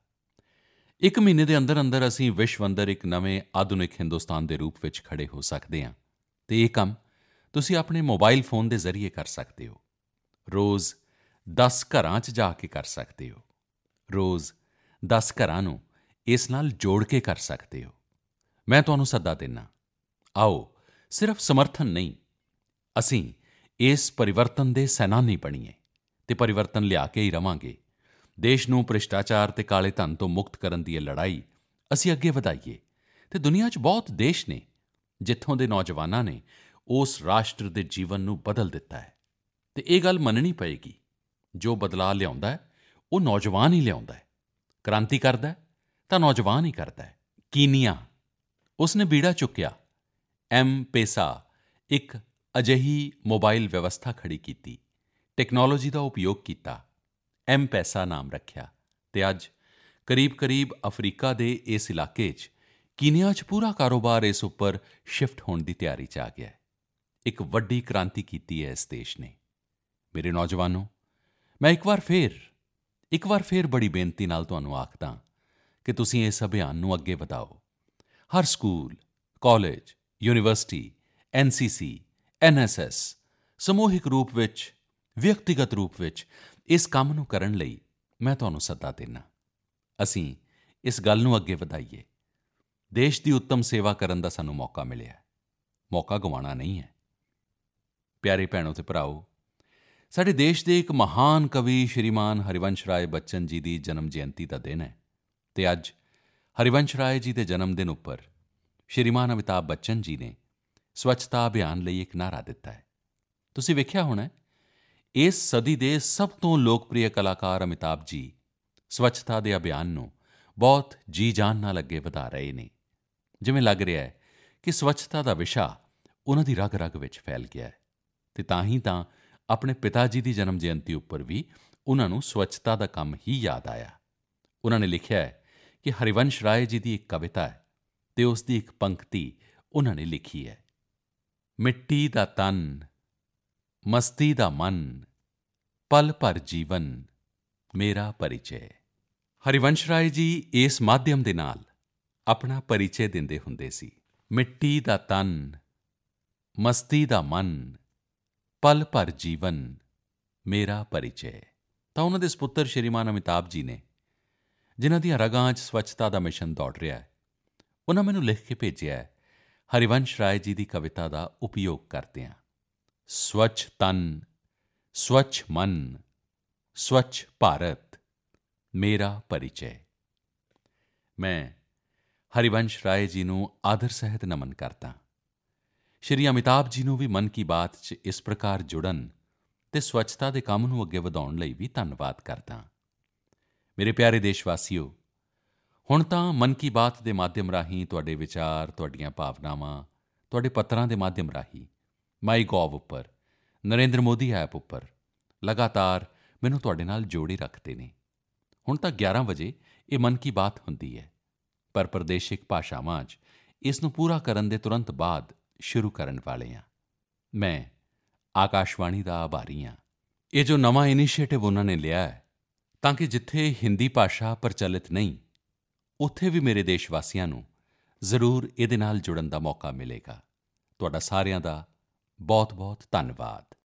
1 ਮਹੀਨੇ ਦੇ ਅੰਦਰ-ਅੰਦਰ ਅਸੀਂ ਵਿਸ਼ਵ ਅੰਦਰ ਇੱਕ ਨਵੇਂ ਆਧੁਨਿਕ ਹਿੰਦੁਸਤਾਨ ਦੇ ਰੂਪ ਵਿੱਚ ਖੜ੍ਹੇ ਹੋ ਸਕਦੇ ਹਾਂ ਅਤੇ ਇਹ ਕੰਮ ਤੁਸੀਂ ਆਪਣੇ ਮੋਬਾਈਲ ਫੋਨ ਦੇ ਜ਼ਰੀਏ ਕਰ ਸਕਦੇ ਹੋ। ਰੋਜ਼ 10 ਘਰਾਂ 'ਚ ਜਾ ਕੇ ਕਰ ਸਕਦੇ ਹੋ। ਰੋਜ਼ 10 ਘਰਾਂ ਨੂੰ ਇਸ ਨਾਲ ਜੋੜ ਕੇ ਕਰ ਸਕਦੇ ਹੋ। ਮੈਂ ਤੁਹਾਨੂੰ ਸੱਦਾ ਦਿੰਦਾ, ਆਓ ਸਿਰਫ ਸਮਰਥਨ ਨਹੀਂ, ਅਸੀਂ ਇਸ ਪਰਿਵਰਤਨ ਦੇ ਸੈਨਾਨੀ ਬਣੀਏ ਅਤੇ ਪਰਿਵਰਤਨ ਲਿਆ ਕੇ ਹੀ ਰਹਾਂਗੇ। ਦੇਸ਼ ਨੂੰ ਭ੍ਰਿਸ਼ਟਾਚਾਰ ਅਤੇ ਕਾਲੇ ਧਨ ਤੋਂ ਮੁਕਤ ਕਰਨ ਦੀ ਇਹ ਲੜਾਈ ਅਸੀਂ ਅੱਗੇ ਵਧਾਈਏ ਅਤੇ ਦੁਨੀਆ 'ਚ ਬਹੁਤ ਦੇਸ਼ ਨੇ ਜਿੱਥੋਂ ਦੇ ਨੌਜਵਾਨਾਂ ਨੇ ਉਸ ਰਾਸ਼ਟਰ ਦੇ ਜੀਵਨ ਨੂੰ ਬਦਲ ਦਿੱਤਾ ਹੈ ਅਤੇ ਇਹ ਗੱਲ ਮੰਨਣੀ ਪਏਗੀ, ਜੋ ਬਦਲਾਅ ਲਿਆਉਂਦਾ ਹੈ ਉਹ ਨੌਜਵਾਨ ਹੀ ਲਿਆਉਂਦਾ ਹੈ। ਕ੍ਰਾਂਤੀ ਕਰਦਾ ਹੈ ਤਾਂ ਨੌਜਵਾਨ ਹੀ ਕਰਦਾ ਹੈ। ਕੀਨੀਆ, ਉਸਨੇ ਬੀੜਾ ਚੁੱਕਿਆ। M-PESA ਇੱਕ ਅਜਿਹੀ ਮੋਬਾਈਲ ਵਿਵਸਥਾ ਖੜ੍ਹੀ ਕੀਤੀ, ਟੈਕਨੋਲੋਜੀ ਦਾ ਉਪਯੋਗ ਕੀਤਾ, M-PESA ਨਾਮ ਰੱਖਿਆ ਅਤੇ ਅੱਜ ਕਰੀਬ ਅਫਰੀਕਾ ਦੇ ਇਸ ਇਲਾਕੇ 'ਚ ਕੀਨੀਆ 'ਚ ਪੂਰਾ ਕਾਰੋਬਾਰ ਇਸ ਉੱਪਰ ਸ਼ਿਫਟ ਹੋਣ ਦੀ ਤਿਆਰੀ 'ਚ ਆ ਗਿਆ ਹੈ। ਇੱਕ ਵੱਡੀ ਕ੍ਰਾਂਤੀ ਕੀਤੀ ਹੈ ਇਸ ਦੇਸ਼ ਨੇ। ਮੇਰੇ ਨੌਜਵਾਨੋ, ਮੈਂ ਇੱਕ ਵਾਰ ਫੇਰ ਬੜੀ ਬੇਨਤੀ ਨਾਲ ਤੁਹਾਨੂੰ ਆਖਦਾ ਕਿ ਤੁਸੀਂ ਇਸ ਅਭਿਆਨ ਨੂੰ ਅੱਗੇ ਵਧਾਓ। ਹਰ school, college, university, NCC, NSS ਸਮੂਹਿਕ ਰੂਪ ਵਿੱਚ, ਵਿਅਕਤੀਗਤ ਰੂਪ ਵਿੱਚ ਇਸ ਕੰਮ ਨੂੰ ਕਰਨ ਲਈ ਮੈਂ ਤੁਹਾਨੂੰ ਸੱਦਾ ਦਿੰਦਾ। ਅਸੀਂ ਇਸ ਗੱਲ ਨੂੰ ਅੱਗੇ ਵਧਾਈਏ। ਦੇਸ਼ ਦੀ ਉੱਤਮ ਸੇਵਾ ਕਰਨ ਦਾ ਸਾਨੂੰ ਮੌਕਾ ਮਿਲਿਆ, ਮੌਕਾ ਗਵਾਉਣਾ ਨਹੀਂ ਹੈ। ਪਿਆਰੇ ਭੈਣੋ ਅਤੇ ਭਰਾਓ, ਸਾਡੇ ਦੇਸ਼ ਦੇ ਇੱਕ ਮਹਾਨ ਕਵੀ ਸ਼੍ਰੀਮਾਨ ਹਰਿਵੰਸ਼ ਰਾਏ ਬੱਚਨ ਜੀ ਦੀ ਜਨਮ ਜਯੰਤੀ ਦਾ ਦਿਨ ਹੈ ਅਤੇ ਅੱਜ ਹਰਿਵੰਸ਼ ਰਾਏ ਜੀ ਦੇ ਜਨਮ ਦਿਨ ਉੱਪਰ ਸ਼੍ਰੀਮਾਨ ਅਮਿਤਾਭ ਬੱਚਨ ਜੀ ਨੇ ਸਵੱਛਤਾ ਅਭਿਆਨ ਲਈ ਇੱਕ ਨਾਅਰਾ ਦਿੱਤਾ ਹੈ। ਤੁਸੀਂ ਵੇਖਿਆ ਹੋਣਾ, ਇਸ ਸਦੀ ਦੇ ਸਭ ਤੋਂ ਲੋਕਪ੍ਰਿਯ ਕਲਾਕਾਰ ਅਮਿਤਾਭ ਜੀ ਸਵੱਛਤਾ ਦੇ ਅਭਿਆਨ ਨੂੰ ਬਹੁਤ ਜੀ-ਜਾਨ ਨਾਲ ਅੱਗੇ ਵਧਾ ਰਹੇ ਨੇ। ਜਿਵੇਂ ਲੱਗ ਰਿਹਾ ਹੈ ਕਿ ਸਵੱਛਤਾ ਦਾ ਵਿਸ਼ਾ ਉਹਨਾਂ ਦੀ ਰਗ-ਰਗ ਵਿੱਚ ਫੈਲ ਗਿਆ ਹੈ ਅਤੇ ਤਾਂ ਹੀ ਤਾਂ ਆਪਣੇ ਪਿਤਾ ਜੀ ਦੀ ਜਨਮ ਜਯੰਤੀ ਉੱਪਰ ਵੀ ਉਹਨਾਂ ਨੂੰ ਸਵੱਛਤਾ ਦਾ ਕੰਮ ਹੀ ਯਾਦ ਆਇਆ। ਉਹਨਾਂ ਨੇ ਲਿਖਿਆ ਹੈ ਕਿ ਹਰਿਵੰਸ਼ ਰਾਏ ਜੀ ਦੀ ਇੱਕ ਕਵਿਤਾ ਹੈ ਅਤੇ ਉਸ ਦੀ ਇੱਕ ਪੰਕਤੀ ਉਹਨਾਂ ਨੇ ਲਿਖੀ ਹੈ, ਮਿੱਟੀ ਦਾ ਤਨ, ਮਸਤੀ ਦਾ ਮਨ, ਪਲ ਭਰ ਜੀਵਨ, ਮੇਰਾ ਪਰਿਚੈ। ਹਰਿਵੰਸ਼ ਰਾਏ ਜੀ ਇਸ ਮਾਧਿਅਮ ਦੇ ਨਾਲ ਆਪਣਾ ਪਰਿਚੈ ਦਿੰਦੇ ਹੁੰਦੇ ਸੀ, ਮਿੱਟੀ ਦਾ ਤਨ, ਮਸਤੀ ਦਾ ਮਨ, ਪਲ ਭਰ ਜੀਵਨ, ਮੇਰਾ ਪਰਿਚੈ। ਤਾਂ ਉਹਨਾਂ ਦੇ ਸਪੁੱਤਰ ਸ਼੍ਰੀਮਾਨ ਅਮਿਤਾਭ ਜੀ ਨੇ, ਜਿਨ੍ਹਾਂ ਦੀਆਂ ਰਗਾਂ 'ਚ ਸਵੱਛਤਾ ਦਾ ਮਿਸ਼ਨ ਦੌੜ ਰਿਹਾ ਹੈ, ਉਹਨਾਂ ਮੈਨੂੰ ਲਿਖ ਕੇ ਭੇਜਿਆ ਹੈ, ਹਰਿਵੰਸ਼ ਰਾਏ ਜੀ ਦੀ ਕਵਿਤਾ ਦਾ ਉਪਯੋਗ ਕਰਦੇ ਹਾਂ। ਸਵੱਛ ਤਨ, ਸਵੱਛ ਮਨ, ਸਵੱਛ ਭਾਰਤ, ਮੇਰਾ ਪਰਿਚੈ। ਮੈਂ ਹਰਿਵੰਸ਼ ਰਾਏ ਜੀ ਨੂੰ ਆਦਰ ਸਹਿਤ ਨਮਨ ਕਰਦਾ। ਸ਼੍ਰੀ ਅਮਿਤਾਭ ਜੀ ਨੂੰ ਵੀ ਮਨ ਕੀ ਬਾਤ 'ਚ ਇਸ ਪ੍ਰਕਾਰ ਜੁੜਨ ਅਤੇ ਸਵੱਛਤਾ ਦੇ ਕੰਮ ਨੂੰ ਅੱਗੇ ਵਧਾਉਣ ਲਈ ਵੀ ਧੰਨਵਾਦ ਕਰਦਾ। ਮੇਰੇ ਪਿਆਰੇ ਦੇਸ਼ ਵਾਸੀਓ, ਹੁਣ ਤਾਂ ਮਨ ਕੀ ਬਾਤ ਦੇ ਮਾਧਿਅਮ ਰਾਹੀਂ ਤੁਹਾਡੇ ਵਿਚਾਰ, ਤੁਹਾਡੀਆਂ ਭਾਵਨਾਵਾਂ, ਤੁਹਾਡੇ ਪੱਤਰਾਂ ਦੇ ਮਾਧਿਅਮ ਰਾਹੀਂ ਮਾਈਗੋਵ ਉੱਪਰ, ਨਰਿੰਦਰ ਮੋਦੀ ਐਪ ਉੱਪਰ ਲਗਾਤਾਰ ਮੈਨੂੰ ਤੁਹਾਡੇ ਨਾਲ ਜੋੜੇ ਰੱਖਦੇ ਨੇ। ਹੁਣ ਤਾਂ 11 ਵਜੇ ਇਹ ਮਨ ਕੀ ਬਾਤ ਹੁੰਦੀ ਹੈ, ਪਰ ਪ੍ਰਦੇਸ਼ਿਕ ਭਾਸ਼ਾਵਾਂ 'ਚ ਇਸ ਨੂੰ ਪੂਰਾ ਕਰਨ ਦੇ ਤੁਰੰਤ ਬਾਅਦ ਸ਼ੁਰੂ ਕਰਨ ਵਾਲੇ ਹਾਂ। ਮੈਂ ਆਕਾਸ਼ਵਾਣੀ ਦਾ ਆਭਾਰੀ ਹਾਂ। ਇਹ ਜੋ ਨਵਾਂ ਇਨੀਸ਼ੀਏਟਿਵ ਉਹਨਾਂ ਨੇ ਲਿਆ ਹੈ ਤਾਂ ਕਿ ਜਿੱਥੇ ਹਿੰਦੀ ਭਾਸ਼ਾ ਪ੍ਰਚਲਿਤ ਨਹੀਂ, ਉੱਥੇ ਵੀ ਮੇਰੇ ਦੇਸ਼ ਵਾਸੀਆਂ ਨੂੰ ਜ਼ਰੂਰ ਇਹਦੇ ਨਾਲ ਜੁੜਨ ਦਾ ਮੌਕਾ ਮਿਲੇਗਾ। ਤੁਹਾਡਾ ਸਾਰਿਆਂ ਦਾ ਬਹੁਤ-ਬਹੁਤ ਧੰਨਵਾਦ।